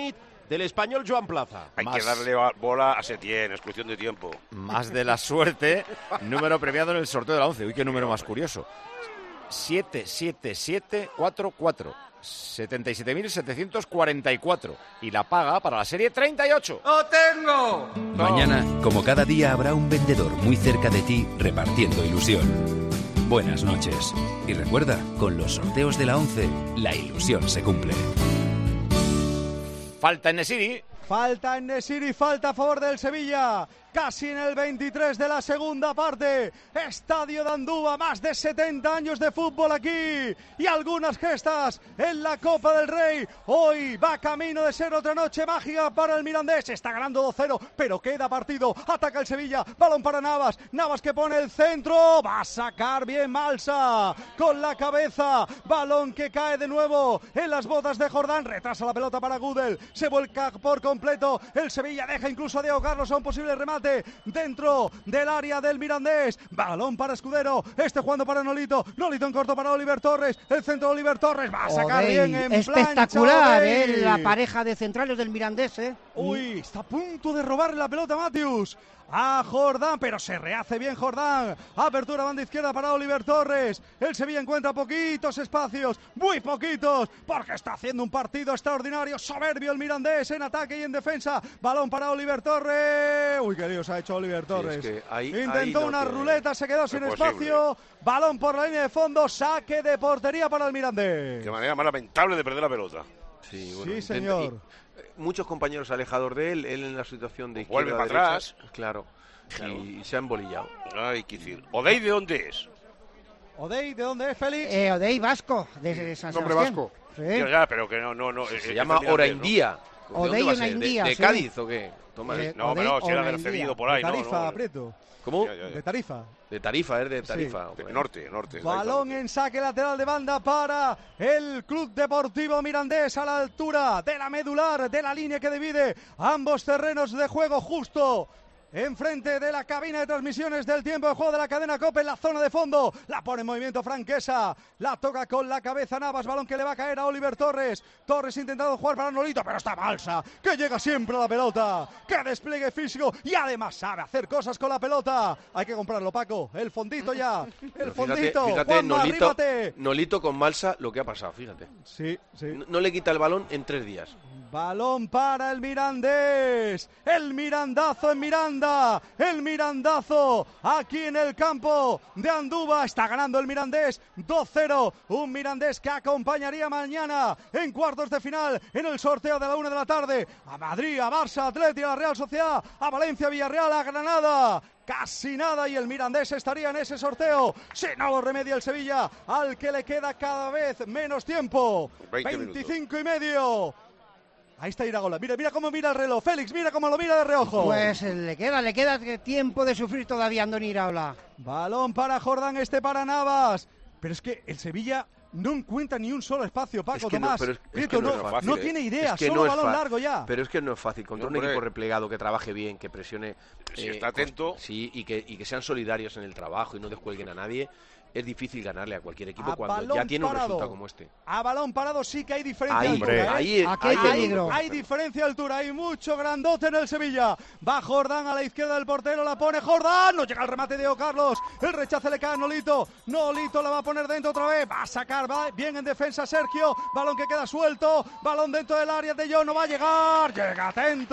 del español Joan Plaza. Hay Más. que darle bola a Setién, exclusión de tiempo. Más de la suerte, número premiado en el sorteo de la once. Uy, qué número más curioso. siete siete siete cuatro cuatro. setenta y siete mil setecientos cuarenta y cuatro. Y la paga para la serie treinta y ocho. ¡Lo tengo! Mañana, como cada día, habrá un vendedor muy cerca de ti repartiendo ilusión. Buenas noches. Y recuerda, con los sorteos de la once, la ilusión se cumple. Falta en Nesiri. Falta en Nesiri, falta a favor del Sevilla. Casi en el veintitrés de la segunda parte. Estadio de Andúba, más de setenta años de fútbol aquí. Y algunas gestas en la Copa del Rey. Hoy va camino de ser otra noche mágica para el Mirandés. Está ganando dos cero, pero queda partido. Ataca el Sevilla, balón para Navas. Navas que pone el centro. Va a sacar bien Malsa con la cabeza. Balón que cae de nuevo en las botas de Jordán. Retrasa la pelota para Gudel. Se vuelca por completo. El Sevilla deja incluso a Diego Carlos a un posible remate dentro del área del Mirandés. Balón para Escudero. Este jugando para Nolito. Nolito en corto para Oliver Torres. El centro de Oliver Torres va a sacar Odey, bien en espectacular, plancha, eh, la pareja de centrales del Mirandés, eh. Uy, está a punto de robarle la pelota a Matius. A Jordán, pero se rehace bien Jordán. Apertura banda izquierda para Oliver Torres. El Sevilla encuentra poquitos espacios, muy poquitos, porque está haciendo un partido extraordinario, soberbio el Mirandés en ataque y en defensa. Balón para Oliver Torres. Uy, qué lío se ha hecho Oliver Torres. Sí, es que ahí, Intentó ahí no una tiene... ruleta, se quedó sin Imposible. espacio. Balón por la línea de fondo, saque de portería para el Mirandés. Qué manera más lamentable de perder la pelota. Sí, bueno, Sí, intenta- señor. y, eh, muchos compañeros alejados de él, él en la situación de Vuelve izquierda para derecha, atrás. Claro, y, y se ha embolillado. Ay, qué decir. ¿Odey de dónde es? Odey, ¿de dónde es Félix? Eh, Odey Vasco, de San Nombre Sebastián. vasco. Sí. Ya, ya, pero que no, no, no. Se eh, llama es finlandés, Oraindía. ¿De Odey dónde va a ser? ¿De, Oraindía, de sí. Cádiz o qué? Toma, Eh, No, Odey pero si era Oraindía. cedido por De ahí, no, Tarifa, no. Prieto. ¿Cómo? Ya, ya, ya. De Tarifa. De Tarifa, es de Tarifa. De Bueno. norte, norte. Balón en saque lateral de banda para el Club Deportivo Mirandés a la altura de la medular, de la línea que divide ambos terrenos de juego, justo enfrente de la cabina de transmisiones del tiempo de juego de la cadena COPE en la zona de fondo. La pone en movimiento Franquesa, la toca con la cabeza Navas, balón que le va a caer a Oliver Torres. Torres intentando jugar para Nolito, pero está Malsa, que llega siempre a la pelota, que despliegue físico y además sabe hacer cosas con la pelota. Hay que comprarlo, Paco, el fondito ya, el Pero fondito. Fíjate, fíjate Juanma, Nolito, arrímate. Nolito con Malsa, lo que ha pasado, fíjate. Sí, sí. No, no le quita el balón en tres días. Balón para el Mirandés, el Mirandazo en Miranda, el Mirandazo aquí en el campo de Andúba. Está ganando el Mirandés dos cero, un Mirandés que acompañaría mañana en cuartos de final en el sorteo de la una de la tarde a Madrid, a Barça, a Atleti, a la Real Sociedad, a Valencia, Villarreal, a Granada. Casi nada y el Mirandés estaría en ese sorteo. Si no lo remedia el Sevilla, al que le queda cada vez menos tiempo. veinte veinticinco y medio. Ahí está Iragola. Mira, mira cómo mira el reloj. Félix, mira cómo lo mira de reojo. Pues eh, le queda, le queda tiempo de sufrir todavía Andoni Iraola. Balón para Jordán, este para Navas. Pero es que el Sevilla no encuentra ni un solo espacio, Paco, Es que no, Tomás. pero es- es Prieto, que no no, es no fácil, ¿eh? tiene idea, Es que solo no es balón fa- largo ya. Pero es que no es fácil. Contra un Hombre. equipo replegado que trabaje bien, que presione. Si eh, está atento. cos- Sí, y que, y que sean solidarios en el trabajo y no descuelguen a nadie. Es difícil ganarle a cualquier equipo A cuando balón ya tiene un parado. resultado como este. A balón parado sí que hay diferencia Ahí, de altura, ¿eh? ahí, Aquí hay ahí peligro. Hay diferencia de altura, hay mucho grandote en el Sevilla. Va Jordán a la izquierda del portero, la pone Jordán. No llega el remate de Diego Carlos. El rechace le cae a Nolito. Nolito la va a poner dentro otra vez. Va a sacar, va bien en defensa Sergio. Balón que queda suelto. Balón dentro del área de John. No va a llegar. Llega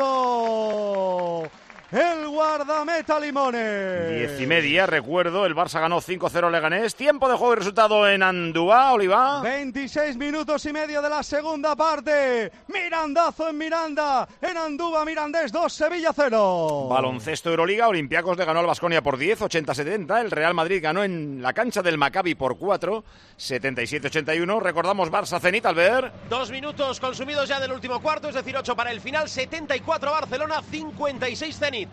atento. El guardameta Limones. Diez y media, recuerdo, el Barça ganó cinco cero Leganés. Tiempo de juego y resultado en Andúa, Oliva. veintiséis minutos y medio de la segunda parte. Mirandazo en Miranda. En Andúa, Mirandés dos, Sevilla cero. Baloncesto Euroliga, Olympiacos le ganó al Baskonia por diez, ochenta a setenta. El Real Madrid ganó en la cancha del Maccabi por cuatro, setenta y siete a ochenta y uno. Recordamos Barça Zenit, Albert. Dos minutos consumidos ya del último cuarto, es decir, ocho para el final. setenta y cuatro Barcelona, cincuenta y seis Zenit.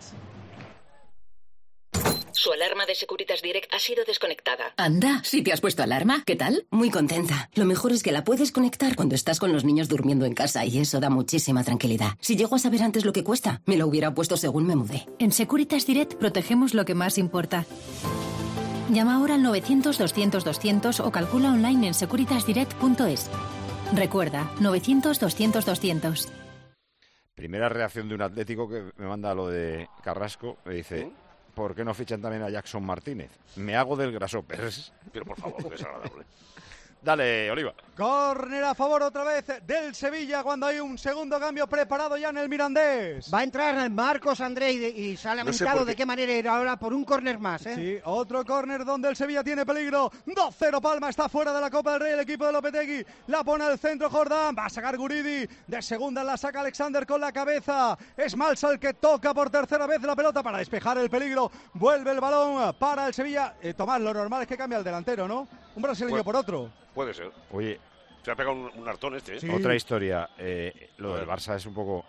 Su alarma de Securitas Direct ha sido desconectada. Anda, ¿sí te has puesto alarma? ¿Qué tal? Muy contenta. Lo mejor es que la puedes conectar cuando estás con los niños durmiendo en casa y eso da muchísima tranquilidad. Si llego a saber antes lo que cuesta, me lo hubiera puesto según me mudé. En Securitas Direct protegemos lo que más importa. Llama ahora al novecientos doscientos doscientos o calcula online en securitas direct punto es. Recuerda, novecientos doscientos doscientos. Primera reacción de un Atlético que me manda lo de Carrasco, me dice, ¿Mm? ¿por qué no fichan también a Jackson Martínez? Me hago del Grasshoppers. Pero por favor, que es agradable. Dale, Oliva. Córner a favor otra vez del Sevilla cuando hay un segundo cambio preparado ya en el Mirandés. Va a entrar Marcos André y, de, y se ha lamentado no sé de qué manera ir ahora por un córner más. ¿eh? Sí, otro córner donde el Sevilla tiene peligro. dos cero Palma, está fuera de la Copa del Rey el equipo de Lopetegui. La pone al centro Jordán, va a sacar Guridi. De segunda la saca Alexander con la cabeza. Es Malsa el que toca por tercera vez la pelota para despejar el peligro. Vuelve el balón para el Sevilla. Eh, Tomás, lo normal es que cambie al delantero, ¿no? Un brasileño Pues, por otro. Puede ser. Oye, se ha pegado un, un hartón este, ¿eh? Sí. Otra historia. Eh, lo del Barça es un poco...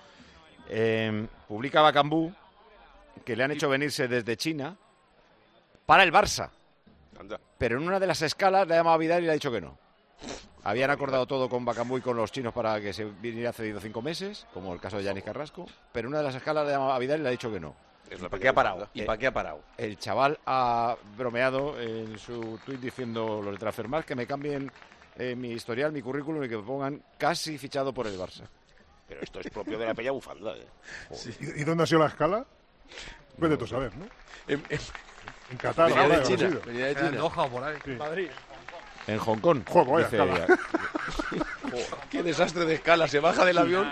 Eh, publica Bacambú que le han hecho venirse desde China para el Barça. Anda. Pero en una de las escalas le ha llamado a Vidal y le ha dicho que no. Habían acordado todo con Bacambú y con los chinos para que se viniera cedido cinco meses, como el caso de Yanis Carrasco. Pero en una de las escalas le ha llamado a Vidal y le ha dicho que no. ¿Y para qué ha parado? ¿Y para qué ha parado? El chaval ha bromeado en su tuit diciendo los de Transfermarkt que me cambien eh, mi historial, mi currículum y que me pongan casi fichado por el Barça. Pero esto es propio de la peña bufanda, ¿eh? Sí. ¿Y, ¿Y dónde ha sido la escala? Puede tú saber, ¿no? En, en, en Qatar. Venía ahora, de China. Brasil. Venía de China. En Doha o por ahí. Sí. Madrid. En Hong Kong. Juego, vaya dice escala. ella. Qué desastre de escala. Se baja del avión.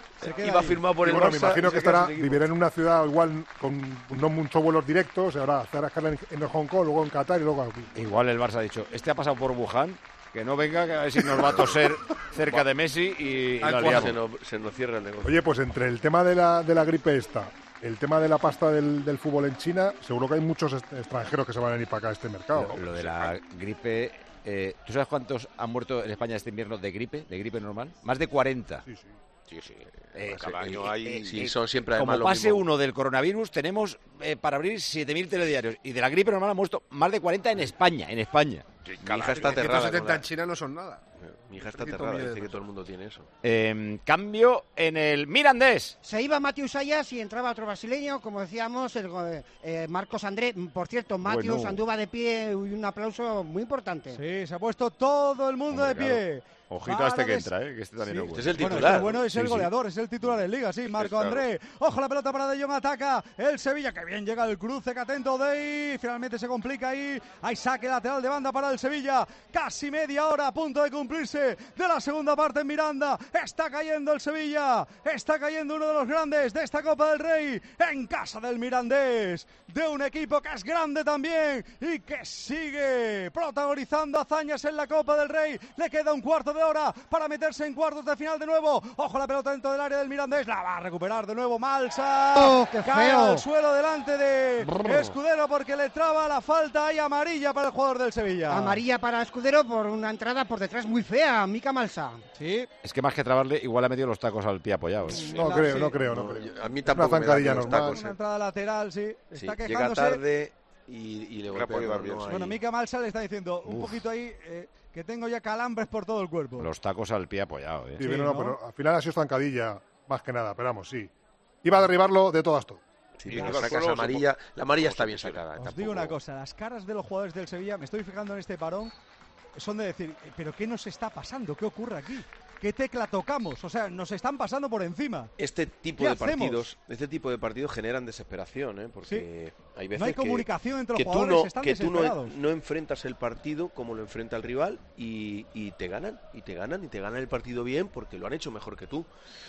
Y va firmado por y el bueno, Barça. me imagino y que se queda estará, sin equipo. vivirá en una ciudad igual con no muchos vuelos directos, ahora hará escala en, en Hong Kong, luego en Qatar y luego aquí. Igual el Barça ha dicho, este ha pasado por Wuhan, que no venga, que a ver si nos va a toser cerca de Messi y, y la liamos. Se nos, se nos cierra el negocio. Oye, pues entre el tema de la, de la gripe esta, el tema de la pasta del, del fútbol en China, seguro que hay muchos est- extranjeros que se van a venir para acá a este mercado. Lo, lo de la gripe, eh, ¿tú sabes cuántos han muerto en España este invierno de gripe, de gripe normal? Más de cuarenta. Sí, sí. Sí, sí. Eh, Cada sí, año eh, hay... eh, Sí, eh, son siempre Como además lo pase mismo. uno del coronavirus, tenemos eh, para abrir siete mil telediarios. Y de la gripe normal han muerto más de cuarenta en España, en España. Sí, Mi cada hija está año. aterrada. ciento setenta con la- en China no son nada. Mi hija está Trescientos aterrada. millones Dice de que todo el mundo tiene eso. Eh, cambio en el Mirandés. Se iba Matius Ayas y entraba otro brasileño, como decíamos, el eh, Marcos André. Por cierto, Matius Bueno. anduvo de pie y un aplauso muy importante. Sí, se ha puesto todo el mundo Hombre, de pie. Ojito Para a este que des- entra, eh, que este también Sí. es bueno. Este es el Bueno, titular. este bueno es Sí, el sí. goleador, es el titular en Liga, sí, Marco claro. André. Ojo la pelota para De Jong, ataca el Sevilla, que bien llega el cruce, que atento de ahí, finalmente se complica ahí. Hay saque lateral de banda para el Sevilla, casi media hora a punto de cumplirse de la segunda parte en Miranda. Está cayendo el Sevilla, está cayendo uno de los grandes de esta Copa del Rey en casa del Mirandés, de un equipo que es grande también y que sigue protagonizando hazañas en la Copa del Rey. Le queda un cuarto de hora para meterse en cuartos de final de nuevo. Ojo la pelota dentro del área del Mirandés, la va a recuperar de nuevo Malsa. ¡Oh, qué Cae feo! al suelo delante de Escudero porque le traba la falta y amarilla para el jugador del Sevilla. Amarilla para Escudero por una entrada por detrás muy fea, Mica Malsa. Sí. Es que más que trabarle, igual ha metido los tacos al pie apoyado. ¿eh? No la- creo, sí. no creo, no No, creo. yo- a mí Es tampoco una me da zancadilla los normal. tacos, Una eh. entrada lateral, sí. Sí, Está llega quejándose. tarde y, y le Le ha golpea. podido no, dar bien, no sí. hay- Bueno, Mica Malsa le está diciendo un poquito ahí eh, que tengo ya calambres por todo el cuerpo. Los tacos al pie apoyado. ¿eh? Sí, Sí, pero, no, ¿no? pero al final ha sido zancadilla, más que nada, pero vamos, sí. Iba a derribarlo de todas todo. Si Y te los sacas suelos, amarilla, la amarilla como está se bien quiera. sacada. Os tampoco- digo una cosa, las caras de los jugadores del Sevilla, me estoy fijando en este parón, son de decir, "Eh, ¿pero qué nos está pasando? ¿Qué ocurre aquí? ¿Qué tecla tocamos? O sea, nos están pasando por encima. Este tipo ¿Qué de hacemos? partidos, este tipo de partidos generan desesperación, ¿eh? Porque hay veces No hay que- comunicación entre los que tú jugadores, no, están que tú no, desesperados. no enfrentas el partido como lo enfrenta el rival y, y te ganan, y te ganan, y te ganan el partido bien porque lo han hecho mejor que tú.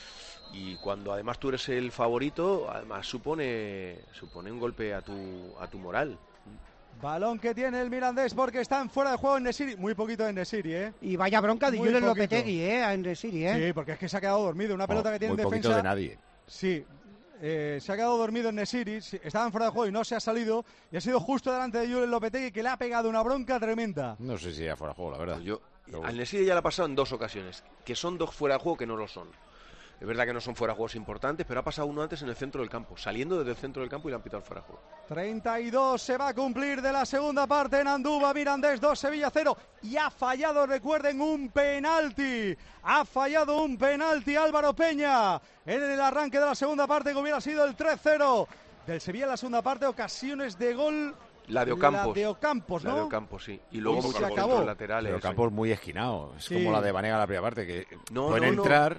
Y cuando además tú eres el favorito, además supone supone un golpe a tu a tu moral. Balón que tiene el Mirandés porque están fuera de juego en Nesiri. Muy poquito en Nesiri, ¿eh? Y vaya bronca de Muy Julen poquito. Lopetegui, ¿eh? En el City, ¿eh? Sí, porque es que se ha quedado dormido. Una pelota No, que tiene muy en poquito defensa. de nadie. Sí, eh, se ha quedado dormido en Nesiri, sí, estaban fuera de juego y no se ha salido. Y ha sido justo delante de Julen Lopetegui que le ha pegado una bronca tremenda. No sé si ya fuera de juego, la verdad. Pues yo, Pero al bueno. Nesiri ya le ha pasado en dos ocasiones, que son dos fuera de juego que no lo son. Es verdad que no son fuera de juegos importantes, pero ha pasado uno antes en el centro del campo, saliendo desde el centro del campo y le han pitado fuera de juego. treinta y dos se va a cumplir de la segunda parte en Andúba, Mirandés dos, Sevilla cero. Y ha fallado, recuerden, un penalti. Ha fallado un penalti Álvaro Peña en el arranque de la segunda parte, que hubiera sido el tres cero del Sevilla en la segunda parte. Ocasiones de gol. La de Ocampos. La de Ocampos, ¿no? La de Ocampos, sí. Y luego Y se muchos acabó. centros laterales. Pero Campos muy esquinado. Es Sí. como la de Vanega la primera parte, que No, pueden no, no. entrar.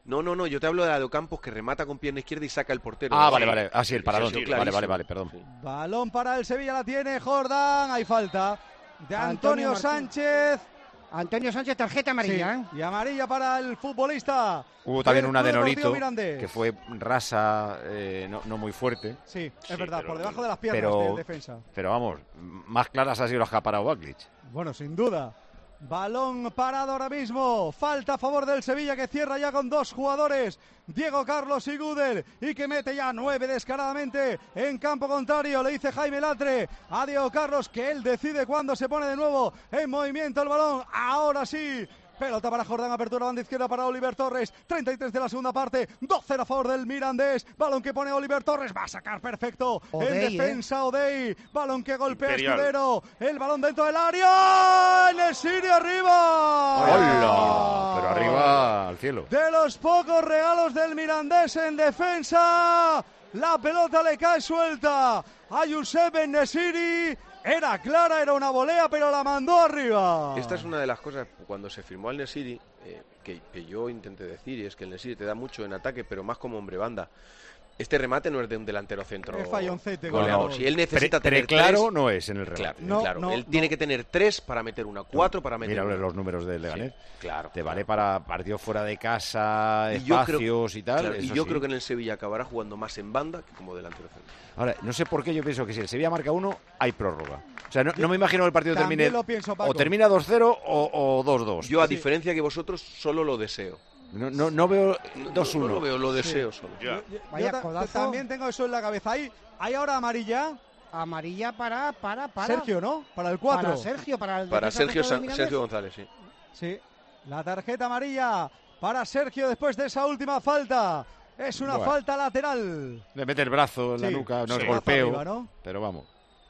No, no, no, yo te hablo de la de Ocampos que remata con pierna izquierda y saca el portero. Ah, Sí. vale, vale. Ah, sí, el paradón. Sí, sí, Vale, vale, clarísimo. vale, perdón. Balón para el Sevilla, la tiene Jordán. Hay falta de Antonio, Antonio Martín. Sánchez. Antonio Sánchez, tarjeta amarilla. Sí, y amarilla para el futbolista. Hubo también del una de Club Deportivo Nolito, Mirandés. que fue rasa, eh, no, no muy fuerte. Sí, es Sí, verdad, pero- por debajo de las piernas pero- del defensa. Pero vamos, más claras ha sido la que ha parado Baglic. Bueno, sin duda. Balón parado ahora mismo. Falta a favor del Sevilla, que cierra ya con dos jugadores. Diego Carlos y Gudel. Y que mete ya nueve descaradamente en campo contrario. Le dice Jaime Latre a Diego Carlos que él decide cuándo se pone de nuevo en movimiento el balón. Ahora sí. Pelota para Jordán, apertura banda izquierda para Oliver Torres. treinta y tres de la segunda parte. dos cero a favor del Mirandés. Balón que pone Oliver Torres. Va a sacar perfecto. Odey, en defensa Odey. Balón que golpea Imperial. Escudero. El balón dentro del área. En el Sirio arriba. ¡Hola! Pero arriba al cielo. De los pocos regalos del Mirandés en defensa. La pelota le cae suelta a Youssef En-Nesyri. Era clara, era una volea, pero la mandó arriba. Esta es una de las cosas, cuando se firmó al Nesiri, eh, que, que yo intenté decir, y es que el Nesiri te da mucho en ataque, pero más como hombre banda. Este remate no es de un delantero centro Es falloncete, goleador. gol. Si él necesita Pre- tener preclaro tres, no es en el remate. Claro, No, claro. no, él no. tiene que tener tres para meter una, cuatro para meter Mira una. los números del Leganés. Sí, claro. Te vale para partidos fuera de casa, Y yo creo- espacios y tal. claro, y eso yo sí. creo que en el Sevilla acabará jugando más en banda que como delantero centro. Ahora, no sé por qué yo pienso que si el Sevilla marca uno, hay prórroga. O sea, no, no me imagino que el partido También termine lo pienso, Paco. o termina dos cero o, o dos dos. Yo, a diferencia que vosotros, solo lo deseo. No, no, no veo dos uno. No lo veo, lo deseo solo. Ya. Yo- yo Vaya ta- codazo. también tengo eso en la cabeza. Ahí, hay ahora amarilla. Amarilla para, para, para. Sergio, ¿no? Para el cuatro. Para Sergio, para el Para defensa Sergio, central San- del Mirandés. Sergio González, sí. Sí, la tarjeta amarilla para Sergio después de esa última falta. Es una Bueno. falta lateral. Le mete el brazo en la Sí, nuca, no sí. es Brazo golpeo. arriba, ¿no? Pero vamos.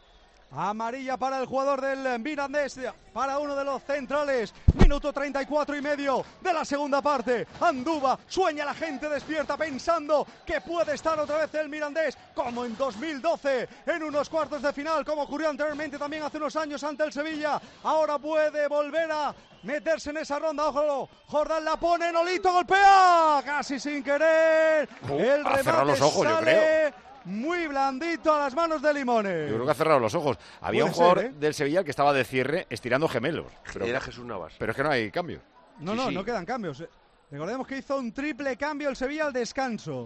Amarilla para el jugador del Mirandés, para uno de los centrales. Minuto treinta y cuatro y medio de la segunda parte. Andúba, sueña la gente despierta pensando que puede estar otra vez el Mirandés como en dos mil doce, en unos cuartos de final, como ocurrió anteriormente también hace unos años ante el Sevilla. Ahora puede volver a meterse en esa ronda. Ojo, Jordán la pone, Nolito golpea, casi sin querer. Uh, El ha cerrado remate los ojos, yo sale creo. muy blandito a las manos de Limones. Yo creo que ha cerrado los ojos. Había Puede un jugador ser, ¿eh? del Sevilla que estaba de cierre estirando gemelos. Pero, Era Jesús Navas. pero es que no hay cambio. No, Sí, no, sí. no quedan cambios. Recordemos que hizo un triple cambio el Sevilla al descanso.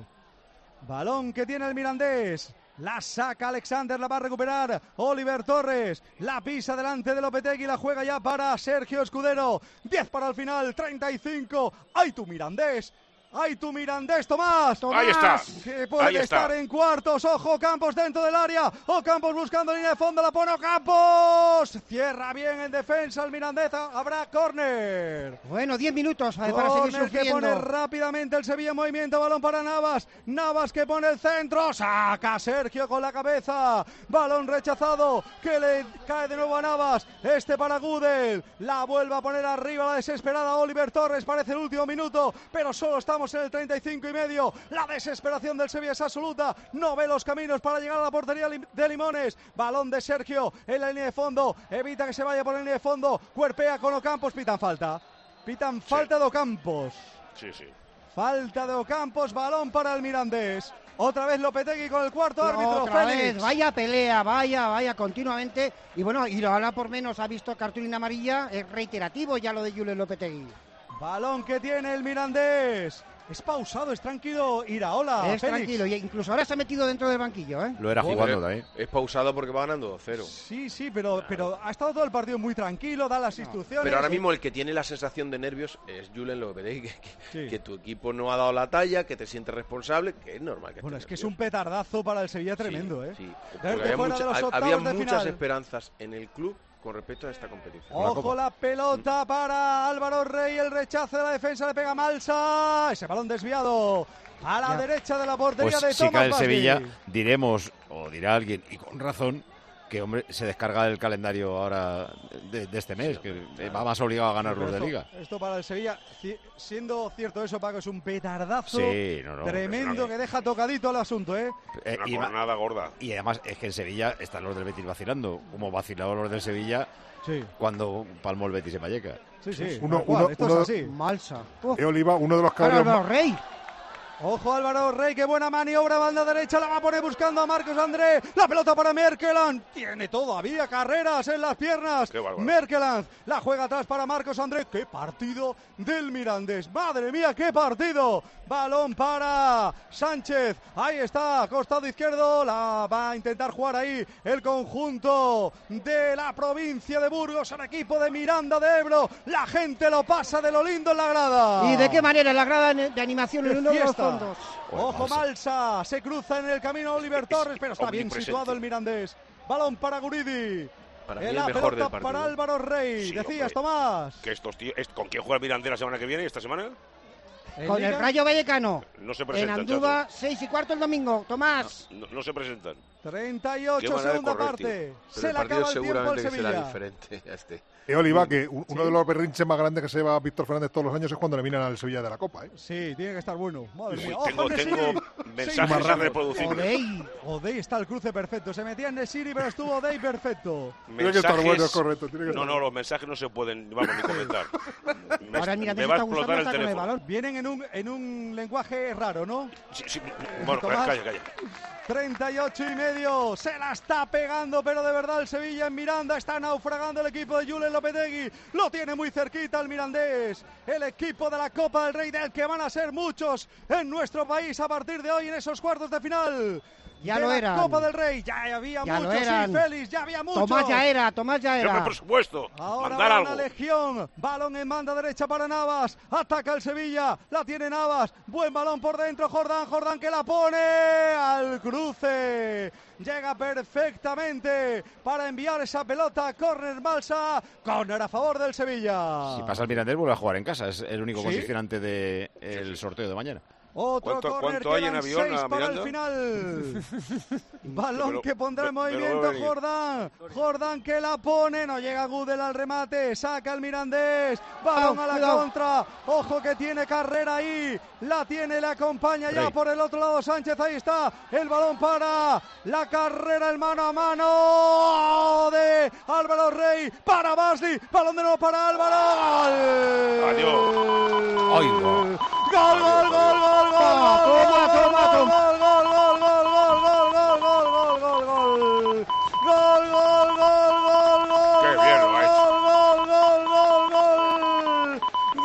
Balón que tiene el Mirandés. La saca Alexander, la va a recuperar Oliver Torres. La pisa delante de Lopetegui, la juega ya para Sergio Escudero. diez para el final, treinta y cinco. ¡Ay, tu Mirandés! ¡Ay, tu Mirandés, Tomás! Tomás, Ahí está. que puede Ahí está. estar en cuartos. Ojo, Campos dentro del área. Ocampos buscando línea de fondo, la pone Ocampos. Cierra bien en defensa el Mirandés. Habrá córner. Bueno, diez minutos eh, para seguir Córner que pone sufriendo. rápidamente el Sevilla en movimiento, balón para Navas, Navas que pone el centro, saca Sergio con la cabeza, balón rechazado que le cae de nuevo a Navas, este para Gudel, la vuelve a poner arriba la desesperada Oliver Torres, parece el último minuto, pero solo estamos en el treinta y cinco y medio, la desesperación del Sevilla es absoluta, no ve los caminos para llegar a la portería de Limones, balón de Sergio en la línea de fondo, evita que se vaya por la línea de fondo, cuerpea con Ocampos, pitan falta. Pitan falta de Ocampos. Sí, sí. Falta de Ocampos, balón para el Mirandés. Otra vez Lopetegui con el cuarto árbitro, Otra Félix. vez, vaya pelea, vaya, vaya, continuamente. Y bueno, y lo habla por menos, ha visto cartulina amarilla, es reiterativo ya lo de Julen Lopetegui. Balón que tiene el Mirandés. Es pausado, es tranquilo Iraola. es Félix. tranquilo, y incluso ahora se ha metido dentro del banquillo, ¿eh? Lo era Joder, jugando también. Es pausado porque va ganando dos cero. Sí, sí, pero, pero ha estado todo el partido muy tranquilo, da las instrucciones. Pero ahora mismo el que tiene la sensación de nervios es Julen Lopetegui, que, que, Sí. que tu equipo no ha dado la talla, que te sientes responsable, que es normal. Que Bueno, estés es que es nervioso. un petardazo para el Sevilla tremendo, ¿eh? Sí, Desde porque había, fuera mucha- de los ha- octavos había de muchas final. esperanzas en el club con respecto a esta competición. Ojo la pelota para Álvaro Rey, el rechazo de la defensa le pega Malsa, ese balón desviado a la Ya. derecha de la portería Pues de si Tomás cae el Vázquez. Sevilla, diremos, o dirá alguien, y con razón, que hombre, se descarga el calendario ahora de, de este mes, que va más obligado a ganar los de esto, Liga. Esto para el Sevilla, ci- siendo cierto eso, Paco, es un petardazo Sí, no, no, tremendo es una- que deja tocadito el asunto, ¿eh? Eh, Una y, ma- jornada gorda. y además es que en Sevilla están los del Betis vacilando, como vacilaron los del Sevilla cuando palmó el Betis en Vallecas. Sí, sí, Uno- tal cual, uno- esto uno- es así. Malsa. Eh, Oliva, uno de los Para cabreos Álvaro Rey. Ojo Álvaro Rey, qué buena maniobra, banda derecha, la va a poner buscando a Marcos André, la pelota para Merkeland, tiene todavía carreras en las piernas, Qué bárbaro. Merkeland, la juega atrás para Marcos André, qué partido del Mirandés, madre mía, qué partido, balón para Sánchez, ahí está, costado izquierdo, la va a intentar jugar ahí el conjunto de la provincia de Burgos, el equipo de Miranda de Ebro, la gente lo pasa de lo lindo en la grada. ¿Y de qué manera? La grada de animación en ¡Qué uno de los fiesta! fondos. Ojo Malsa, se cruza en el camino Oliver Torres, pero está bien omnipresente. situado el Mirandés. Balón para Guridi. Para mí En el la mejor pelota del partido. para Álvaro Rey. Sí, Decías, hombre. Tomás. Que estos tíos, est- ¿Con quién juega el Mirandés la semana que viene y esta semana? ¿En Con el Liga? Rayo Vallecano. No se En presentan, Andúba, seis y cuarto el domingo. Tomás. No, no se presentan. treinta y Qué ocho, manera de segunda correr, parte. tío. Pero Se el le partido acaba el tiempo al seguramente que será Sevilla. diferente a este. Eh, Oliva, que un- uno de los berrinches más grandes que se lleva Víctor Fernández todos los años es cuando eliminan al Sevilla de la Copa. ¿eh? Sí, tiene que estar bueno. Madre Sí, mía. tengo- Ojo, Nesiri. tengo mensajes Seis marranos. reproducibles. Odey. Odey está el cruce perfecto. Se metía en Nesiri, pero estuvo Odey perfecto. Tiene que estar bueno, es correcto, tiene que no, estar no, bueno. los mensajes no se pueden, vamos, ni comentar. Me, Ahora mira, me va a está gustando explotar el hasta con el teléfono. balón. Vienen en un, en un lenguaje raro, ¿no? Sí, sí, bueno, Tomás. calla, calla. treinta y ocho y medio, se la está pegando, pero de verdad el Sevilla en Miranda está naufragando el equipo de Julen Lopetegui, lo tiene muy cerquita el mirandés, el equipo de la Copa del Rey del que van a ser muchos en nuestro país a partir de hoy en esos cuartos de final. Ya de lo la eran. Copa del Rey, ya había Ya lo muchos, eran. sí, Félix, ya había muchos. Tomás ya era, Tomás ya Siempre, era. por supuesto. Ahora Mandar va algo. una legión, balón en banda derecha para Navas, ataca el Sevilla, la tiene Navas, buen balón por dentro, Jordán, Jordán que la pone al cruce, llega perfectamente para enviar esa pelota, córner Malsa, córner a favor del Sevilla. Si pasa el Mirandés, vuelve a jugar en casa. Es el único ¿Sí? condicionante del el sorteo de mañana. Otro ¿Cuánto- córner, cuánto hay en quedan avión seis a para el Miranda? final. Balón Me lo- que pondrá en me- me lo veo movimiento venir. Jordán. Jordán que la pone, no llega Gudel al remate, saca el Mirandés, balón Cuidado, a la cuidado. contra, ojo que tiene carrera ahí, la tiene, le acompaña ya Rey. por el otro lado Sánchez, ahí está, el balón para la carrera, el mano a mano de Álvaro Rey, para Basli, balón de nuevo para Álvaro. ¡Gol! Adiós. Ay, va. Gol, gol, gol, gol, gol, Toma, gol, toma, gol, toma, gol, toma. gol, gol, gol, gol, gol, gol, gol, gol, gol, gol. Gol, gol, gol, gol, gol, Qué bien lo ha hecho. gol, gol, gol, gol,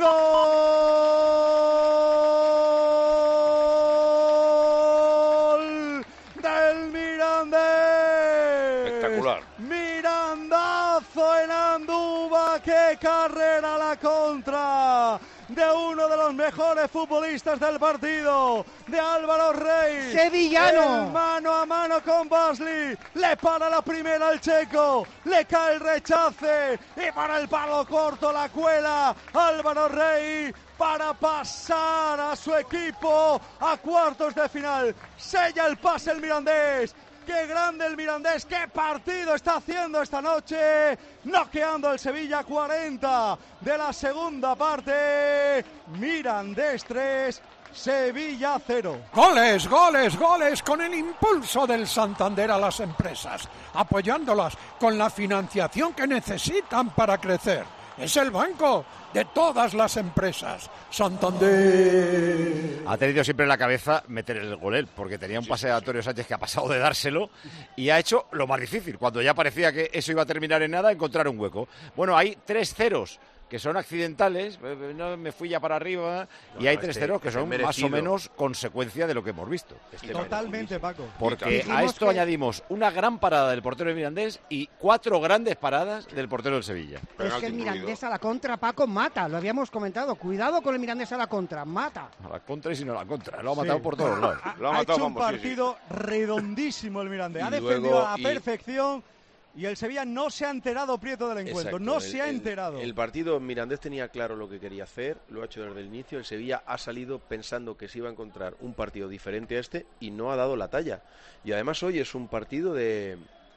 gol. Gol del Mirandés. Espectacular. Mirandazo en Andúba, qué carrera a la contra de uno de los mejores futbolistas del partido, de Álvaro Rey. Sevillano. El mano a mano con Basli, le para la primera al checo, le cae el rechace y para el palo corto la cuela Álvaro Rey para pasar a su equipo a cuartos de final. Sella el pase el Mirandés. Qué grande el Mirandés, qué partido está haciendo esta noche, noqueando al Sevilla cuarenta de la segunda parte. Mirandés tres, Sevilla cero. Goles, goles, goles con el impulso del Santander a las empresas, apoyándolas con la financiación que necesitan para crecer. Es el banco de todas las empresas. Santander. Ha tenido siempre en la cabeza meter el gol él, porque tenía un pase a Antonio Sánchez que ha pasado de dárselo y ha hecho lo más difícil. Cuando ya parecía que eso iba a terminar en nada, encontrar un hueco. Bueno, hay tres ceros que son accidentales, no me fui ya para arriba, No, y hay no, tres este- ceros que este son más merecido. o menos consecuencia de lo que hemos visto. Este Totalmente, Paco. Porque Dijimos a esto que- añadimos una gran parada del portero del Mirandés y cuatro grandes paradas del portero del Sevilla. Es Penalti que el incluido. Mirandés a la contra, Paco, mata. Lo habíamos comentado. Cuidado con el Mirandés a la contra, mata. A la contra y si no la contra. Lo ha Sí. matado por todos lados. Ha, Lo ha ha matado, hecho un vamos, sí, sí. partido redondísimo el Mirandés. Y Ha luego- defendido a la y- perfección y el Sevilla no se ha enterado, Prieto, del encuentro. Exacto, no el- se ha el- enterado. El partido Mirandés tenía claro lo que quería hacer, lo ha hecho desde el inicio. El Sevilla ha salido pensando que se iba a encontrar un partido diferente a este y no ha dado la talla. Y además hoy es un partido de,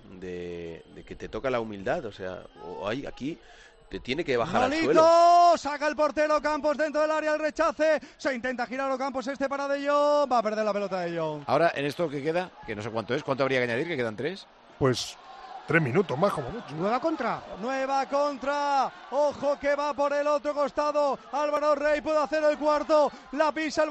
de, de que te toca la humildad, o sea, o hay aquí te tiene que bajar Nolito, al suelo. saca el portero Campos dentro del área, el rechace, se intenta girar Ocampos este para De Jong, va a perder la pelota De Jong. Ahora, en esto que queda, que no sé cuánto es, ¿cuánto habría que añadir? Que quedan tres. Pues tres minutos más, como mucho. Nueva contra. Nueva contra. Ojo que va por el otro costado. Álvaro Rey puede hacer el cuarto. La pisa el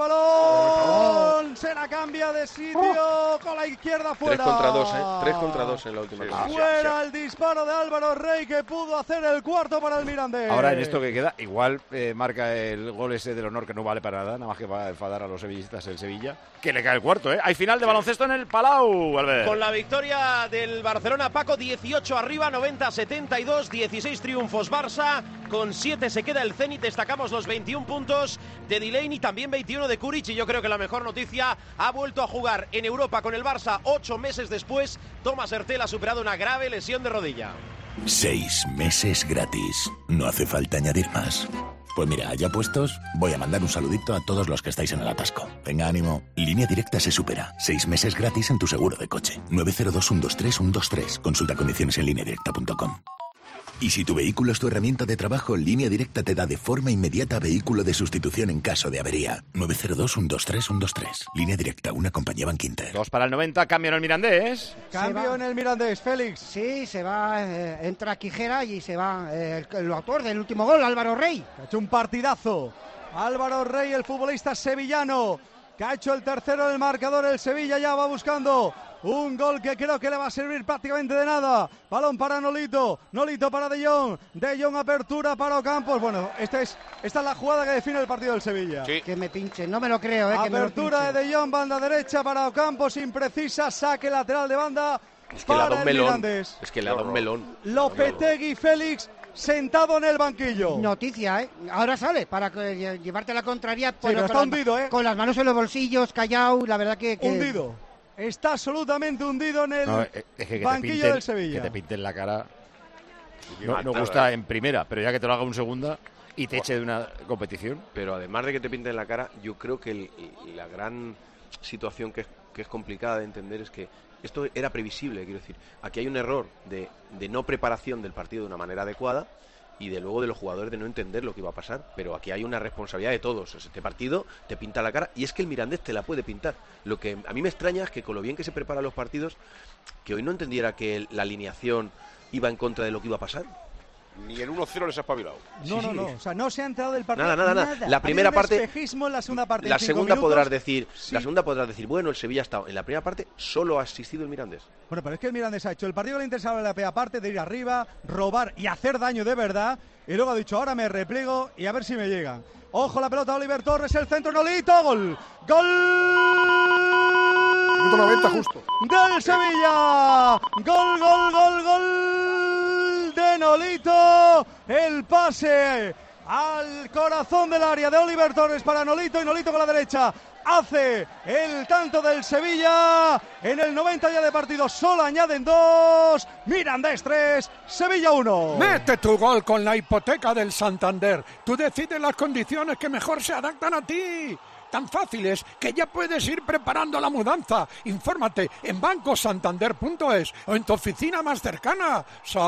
balón. Se la cambia de sitio. Oh. Con la izquierda fuera. Tres contra dos, ¿eh? Tres contra dos en la última. Sí, fuera el disparo de Álvaro Rey que pudo hacer el cuarto para el Mirandés. Ahora en esto que queda, igual eh, marca el gol ese del honor que no vale para nada, nada más que va a enfadar a los sevillistas el Sevilla. Que le cae el cuarto, ¿eh? Hay final de baloncesto en el Palau, Albert. Con la victoria del Barcelona, Paco, dieciocho arriba, noventa a setenta y dos, dieciséis triunfos Barça, con siete se queda el Zenit, destacamos los veintiún puntos de Delaney, también veintiuno de Kuric, y yo creo que la mejor noticia, ha vuelto a jugar en Europa con el Barça ocho meses después. Thomas Hertel ha superado una grave lesión de rodilla. Seis meses gratis, no hace falta añadir más. Pues mira, ya puestos, voy a mandar un saludito a todos los que estáis en el atasco. Venga, ánimo. Línea Directa se supera. Seis meses gratis en tu seguro de coche. nueve cero dos, uno dos tres, uno dos tres. Consulta condiciones en línea directa punto com. Y si tu vehículo es tu herramienta de trabajo, Línea Directa te da de forma inmediata vehículo de sustitución en caso de avería. nueve cero dos, uno dos tres, uno dos tres. Línea Directa, una compañía Bankinter. Dos para el noventa, cambio en el Mirandés. Cambio en el Mirandés, Félix. Sí, se va, eh, entra Quijera y se va eh, el, el autor del último gol, Álvaro Rey. Ha hecho un partidazo. Álvaro Rey, el futbolista sevillano, que ha hecho el tercero del marcador. El Sevilla ya va buscando un gol que creo que le va a servir prácticamente de nada. Balón para Nolito, Nolito para De Jong, De Jong apertura para Ocampos. Bueno, esta es, esta es la jugada que define el partido del Sevilla. Sí. Que me pinche, no me lo creo. Eh, apertura que me de De Jong, banda derecha para Ocampos, imprecisa, saque lateral de banda es que para le da un el melón. Mirandés. Es que le da un melón. Lopetegui, Félix, sentado en el banquillo. Noticia, ¿eh? Ahora sale para que, llevarte la contraria. Sí, pero está con, hundido, las, ¿eh? Con las manos en los bolsillos, callado, la verdad que... que... Hundido. Está absolutamente hundido en el no, es que, que banquillo pinten, del Sevilla. Que te pinten la cara. No, no gusta en primera, pero ya que te lo haga un segunda y te eche de una competición. Pero además de que te pinten la cara, yo creo que el, la gran situación que es, que es complicada de entender es que esto era previsible, quiero decir. Aquí hay un error de, de no preparación del partido de una manera adecuada y de luego de los jugadores de no entender lo que iba a pasar, pero aquí hay una responsabilidad de todos. Este partido te pinta la cara y es que el Mirandés te la puede pintar. Lo que a mí me extraña es que con lo bien que se preparan los partidos, que hoy no entendiera que la alineación iba en contra de lo que iba a pasar. Ni el uno cero les ha espabilado. No, sí, no, no, o sea, no se ha enterado del partido. Nada, nada, nada. nada. La primera un parte, despejismo en la segunda parte. La segunda minutos, podrás decir, sí. la segunda podrás decir, bueno, el Sevilla ha estado. En la primera parte solo ha asistido el Mirandés. Bueno, pero es que el Mirandés ha hecho el partido que le interesaba en la primera parte de ir arriba, robar y hacer daño de verdad. Y luego ha dicho, ahora me repliego y a ver si me llegan. Ojo la pelota, Oliver Torres, el centro, Nolito, gol. Gol. noventa justo. Del Sevilla. Gol, gol, gol, gol de Nolito. El pase al corazón del área de Oliver Torres para Nolito y Nolito con la derecha. Hace el tanto del Sevilla en el noventa ya de partido, solo añaden dos. Mirandés tres, Sevilla uno. Mete tu gol con la hipoteca del Santander. Tú decides las condiciones que mejor se adaptan a ti. Tan fáciles que ya puedes ir preparando la mudanza. Infórmate en banco santander punto es o en tu oficina más cercana.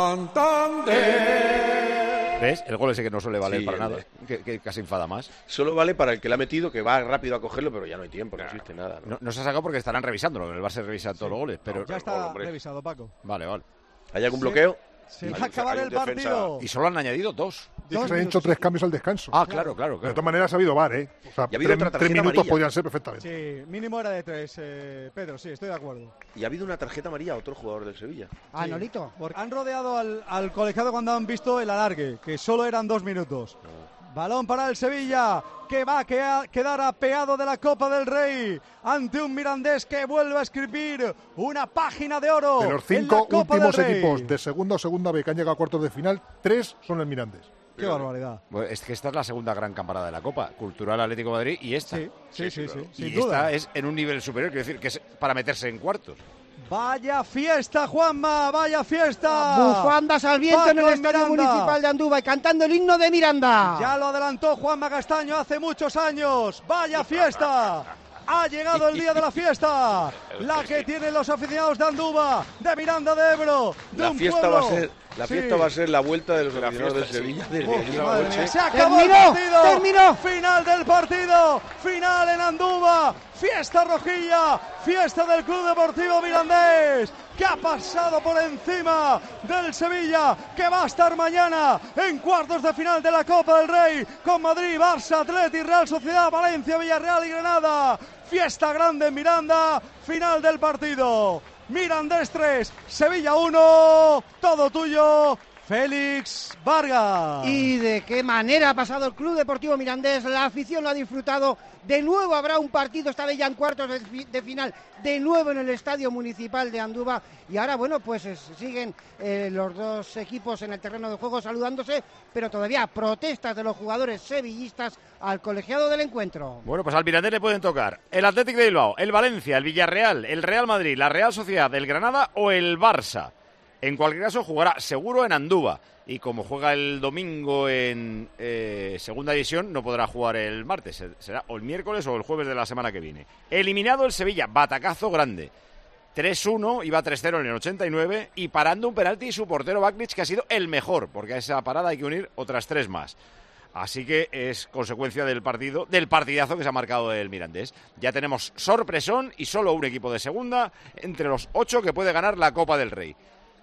Santander. ¿Ves? El gol ese que no suele valer Sí, para el nada, de- que, que casi enfada más. Solo vale para el que le ha metido, que va rápido a cogerlo, pero ya no hay tiempo, no existe nada. ¿no? No, no se ha sacado porque estarán revisándolo. En el Barça revisa todos los goles, pero... Ya está revisado, Paco. Vale, vale. ¿Hay algún Sí. bloqueo? Se Hay va a un- acabar hay el un defensa- partido. Y solo han añadido dos. Dice que se han hecho tres cambios al descanso. Ah, claro, claro. De claro. todas maneras ha habido V A R, ¿eh? O sea, Y ha habido tres, otra tres tarjeta minutos amarilla. podían ser perfectamente. Sí, mínimo era de tres, eh, Pedro, sí, estoy de acuerdo. Y ha habido una tarjeta amarilla a otro jugador del Sevilla. Ah, Sí. Nolito. Porque han rodeado al, al colegiado cuando han visto el alargue, que solo eran dos minutos. Balón para el Sevilla, que va a quea- quedar apeado de la Copa del Rey ante un Mirandés que vuelve a escribir una página de oro. De los en cinco la Copa últimos del Rey. equipos de segunda o segunda B que han llegado a cuartos de final, tres son el Mirandés. Qué barbaridad. Bueno, es que esta es la segunda gran campanada de la Copa. Cultural Atlético de Madrid y esta. Sí, sí, sí, sí, Y sin esta duda. es en un nivel superior, quiero decir, que es para meterse en cuartos. Vaya fiesta, Juanma, vaya fiesta. Bufandas al viento en el Paco Estadio Miranda. Municipal de Andúba y cantando el himno de Miranda. Ya lo adelantó Juanma Castaño hace muchos años. Vaya fiesta. Ha llegado el día de la fiesta, la que tienen los aficionados de Andúba, de Miranda de Ebro, de la un fiesta pueblo. va a ser la fiesta Sí. va a ser la vuelta de los La aficionados de fiesta, sí. Sevilla desde Uf, allí a la madre noche. mía, se acabó ¡Terminó! el partido. ¡Terminó! Final del partido, final en Andúba, fiesta rojilla, fiesta del Club Deportivo Mirandés, que ha pasado por encima del Sevilla, que va a estar mañana en cuartos de final de la Copa del Rey con Madrid, Barça, Atleti, Real Sociedad, Valencia, Villarreal y Granada. Fiesta grande en Miranda, final del partido. Mirandés tres, Sevilla uno, todo tuyo, Félix Vargas. Y de qué manera ha pasado el Club Deportivo Mirandés, la afición lo ha disfrutado. De nuevo habrá un partido, esta vez ya en cuartos de, fi- de final, de nuevo en el Estadio Municipal de Andúba. Y ahora, bueno, pues es- siguen eh, los dos equipos en el terreno de juego saludándose, pero todavía protestas de los jugadores sevillistas al colegiado del encuentro. Bueno, pues al Mirandés le pueden tocar el Athletic de Bilbao, el Valencia, el Villarreal, el Real Madrid, la Real Sociedad, el Granada o el Barça. En cualquier caso, jugará seguro en Andúba. Y como juega el domingo en eh, segunda división, no podrá jugar el martes. Será o el miércoles o el jueves de la semana que viene. Eliminado el Sevilla, batacazo grande. tres uno, iba tres cero en el ochenta y nueve y parando un penalti su portero Baklic, que ha sido el mejor, porque a esa parada hay que unir otras tres más. Así que es consecuencia del partido, del partidazo que se ha marcado el Mirandés. Ya tenemos sorpresón y solo un equipo de segunda entre los ocho que puede ganar la Copa del Rey.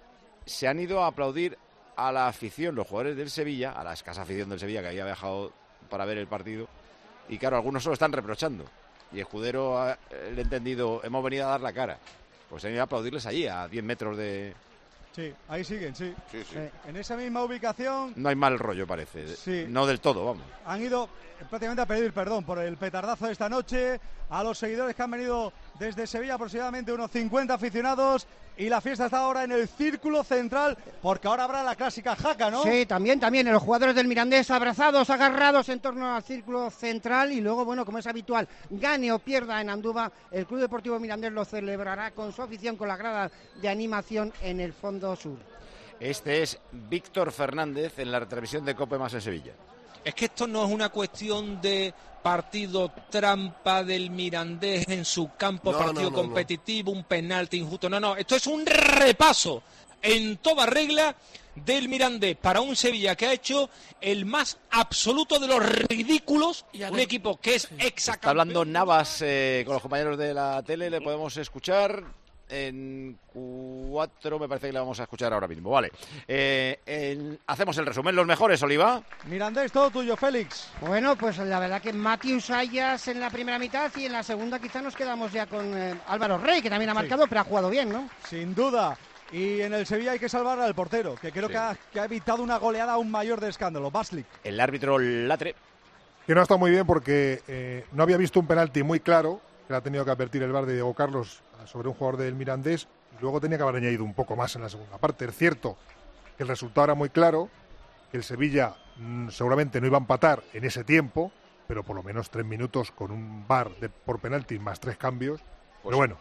Se han ido a aplaudir a la afición, los jugadores del Sevilla, a la escasa afición del Sevilla que había viajado para ver el partido, y claro, algunos se lo están reprochando. Y Escudero ha el entendido, hemos venido a dar la cara. Pues se han ido a aplaudirles allí, a diez metros de... Sí, ahí siguen, sí. Sí, sí. Eh, en esa misma ubicación No hay mal rollo, parece. Sí. No del todo, vamos. han ido eh, prácticamente a pedir perdón por el petardazo de esta noche a los seguidores que han venido desde Sevilla, aproximadamente unos cincuenta aficionados, y la fiesta está ahora en el círculo central, porque ahora habrá la clásica jaca, ¿no? Sí, también, también, los jugadores del Mirandés abrazados, agarrados en torno al círculo central, y luego, bueno, como es habitual, gane o pierda en Andúba, el Club Deportivo Mirandés lo celebrará con su afición, con la grada de animación en el fondo sur. Este es Víctor Fernández en la retransmisión de Cope Más en Sevilla. Es que esto no es una cuestión de partido trampa del Mirandés en su campo, No, partido no, no, competitivo, un penalti injusto. No, no, esto es un repaso en toda regla del Mirandés para un Sevilla que ha hecho el más absoluto de los ridículos, un equipo que es exactamente... Está hablando Navas eh, con los compañeros de la tele, le podemos escuchar en cuatro, me parece que le vamos a escuchar ahora mismo, vale. Eh, en- hacemos el resumen, los mejores, Oliva. Mirandés, todo tuyo, Félix. Bueno, pues la verdad que Matius Ayas en la primera mitad, y en la segunda quizá nos quedamos ya con eh, Álvaro Rey, que también ha marcado, pero ha jugado bien, ¿no? Sin duda. Y en el Sevilla hay que salvar al portero, que creo Sí. que, ha, que ha evitado una goleada aún mayor de escándalo. Baslik. El árbitro Latre. Que no ha estado muy bien porque eh, no había visto un penalti muy claro, que le ha tenido que advertir el V A R de Diego Carlos sobre un jugador del Mirandés, y luego tenía que haber añadido un poco más en la segunda parte. Es cierto que el resultado era muy claro, que el Sevilla mm, seguramente no iba a empatar en ese tiempo, pero por lo menos tres minutos con un V A R de, por penalti más tres cambios. Pero bueno,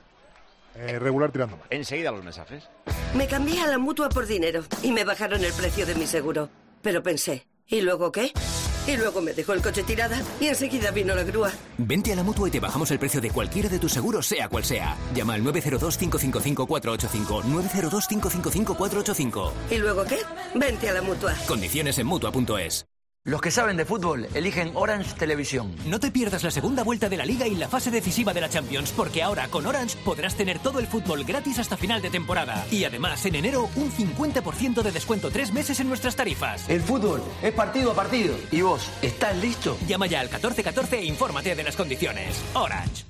eh, regular tirando mal. Enseguida los mensajes. Me cambié a la Mutua por dinero y me bajaron el precio de mi seguro. Pero pensé, ¿y luego qué? Y luego me dejó el coche tirada y enseguida vino la grúa. Vente a la Mutua y te bajamos el precio de cualquiera de tus seguros, sea cual sea. Llama al nueve cero dos, cinco cinco cinco, cuatro ocho cinco, nueve cero dos, cinco cinco cinco, cuatro ocho cinco. ¿Y luego qué? Vente a la Mutua. Condiciones en Mutua punto es. Los que saben de fútbol eligen Orange Televisión. No te pierdas la segunda vuelta de la Liga y la fase decisiva de la Champions, porque ahora con Orange podrás tener todo el fútbol gratis hasta final de temporada. Y además, en enero, un cincuenta por ciento de descuento tres meses en nuestras tarifas. El fútbol es partido a partido. ¿Y vos, estás listo? Llama ya al catorce catorce e infórmate de las condiciones. Orange.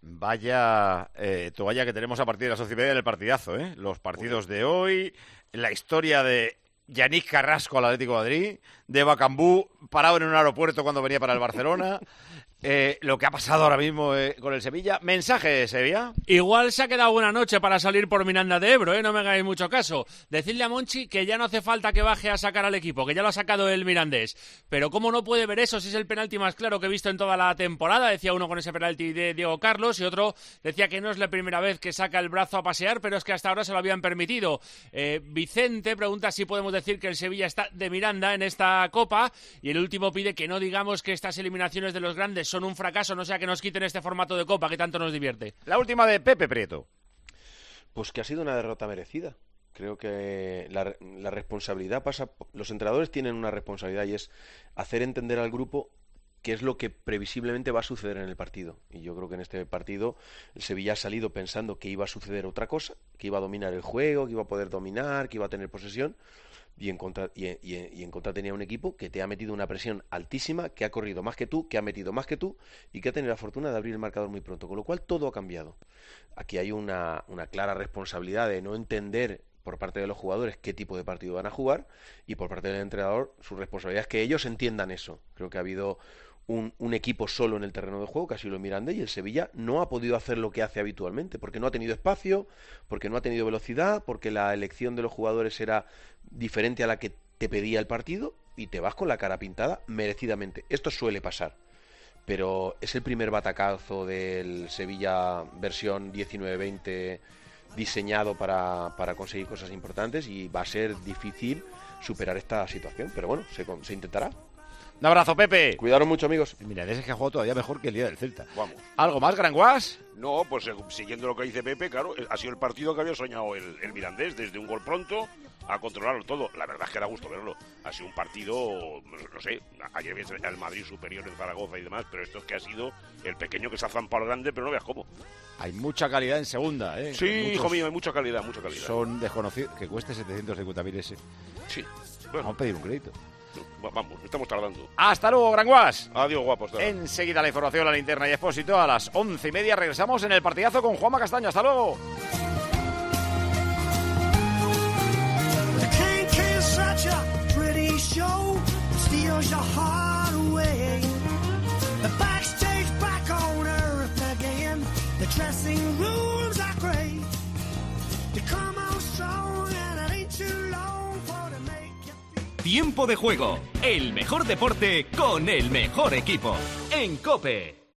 Vaya eh, toalla que tenemos a partir de las once y media en el partidazo, ¿eh? Los partidos de hoy, la historia de Yannick Carrasco al Atlético de Madrid, de Bacambú parado en un aeropuerto cuando venía para el Barcelona, eh, lo que ha pasado ahora mismo eh, con el Sevilla. Mensaje, Sevilla. Igual se ha quedado buena noche para salir por Miranda de Ebro, ¿eh? No me hagáis mucho caso. Decidle a Monchi que ya no hace falta que baje a sacar al equipo, que ya lo ha sacado el Mirandés. Pero ¿cómo no puede ver eso si es el penalti más claro que he visto en toda la temporada? Decía uno con ese penalti de Diego Carlos y otro decía que no es la primera vez que saca el brazo a pasear, pero es que hasta ahora se lo habían permitido. Eh, Vicente pregunta si podemos decir que el Sevilla está de Miranda en esta Copa, y el último pide que no digamos que estas eliminaciones de los grandes son un fracaso, no sea que nos quiten este formato de Copa que tanto nos divierte. La última de Pepe Prieto. Pues que ha sido una derrota merecida. Creo que la, la responsabilidad pasa... Los entrenadores tienen una responsabilidad y es hacer entender al grupo qué es lo que previsiblemente va a suceder en el partido. Y yo creo que en este partido el Sevilla ha salido pensando que iba a suceder otra cosa, que iba a dominar el juego, que iba a poder dominar, que iba a tener posesión, y en contra, y, y, y en contra tenía un equipo que te ha metido una presión altísima, que ha corrido más que tú, que ha metido más que tú, y que ha tenido la fortuna de abrir el marcador muy pronto, con lo cual todo ha cambiado. Aquí hay una, una clara responsabilidad de no entender por parte de los jugadores qué tipo de partido van a jugar, y por parte del entrenador su responsabilidad es que ellos entiendan eso. Creo que ha habido Un, un equipo solo en el terreno de juego, que ha sido el Mirandés, y el Sevilla no ha podido hacer lo que hace habitualmente, porque no ha tenido espacio, porque no ha tenido velocidad, porque la elección de los jugadores era diferente a la que te pedía el partido, y te vas con la cara pintada merecidamente. Esto suele pasar, pero es el primer batacazo del Sevilla versión diecinueve veinte diseñado para, para conseguir cosas importantes, y va a ser difícil superar esta situación, pero bueno, se, se intentará. Un abrazo, Pepe. Cuidaros mucho, amigos. Mira, ese que ha jugado todavía mejor que el día del Celta. Vamos. ¿Algo más, Granguas? No, pues eh, siguiendo lo que dice Pepe, claro, ha sido el partido que había soñado el, el Mirandés, desde un gol pronto a controlarlo todo. La verdad es que da gusto verlo. Ha sido un partido, no sé, ayer ves al Madrid superior en Zaragoza y demás, pero esto es que ha sido el pequeño que se ha zampado al grande, pero no veas cómo. Hay mucha calidad en segunda, ¿eh? Sí, muchos, hijo mío, hay mucha calidad, mucha calidad. Son desconocidos, que cueste setecientos cincuenta mil ese. Sí. Bueno. Vamos a pedir un crédito. Vamos, estamos tardando. Hasta luego, Granguas. Adiós, guapos. Enseguida la información, la linterna y Expósito. A las once y media regresamos en el partidazo con Juanma Castaño. Hasta luego. Tiempo de juego, el mejor deporte con el mejor equipo. En COPE.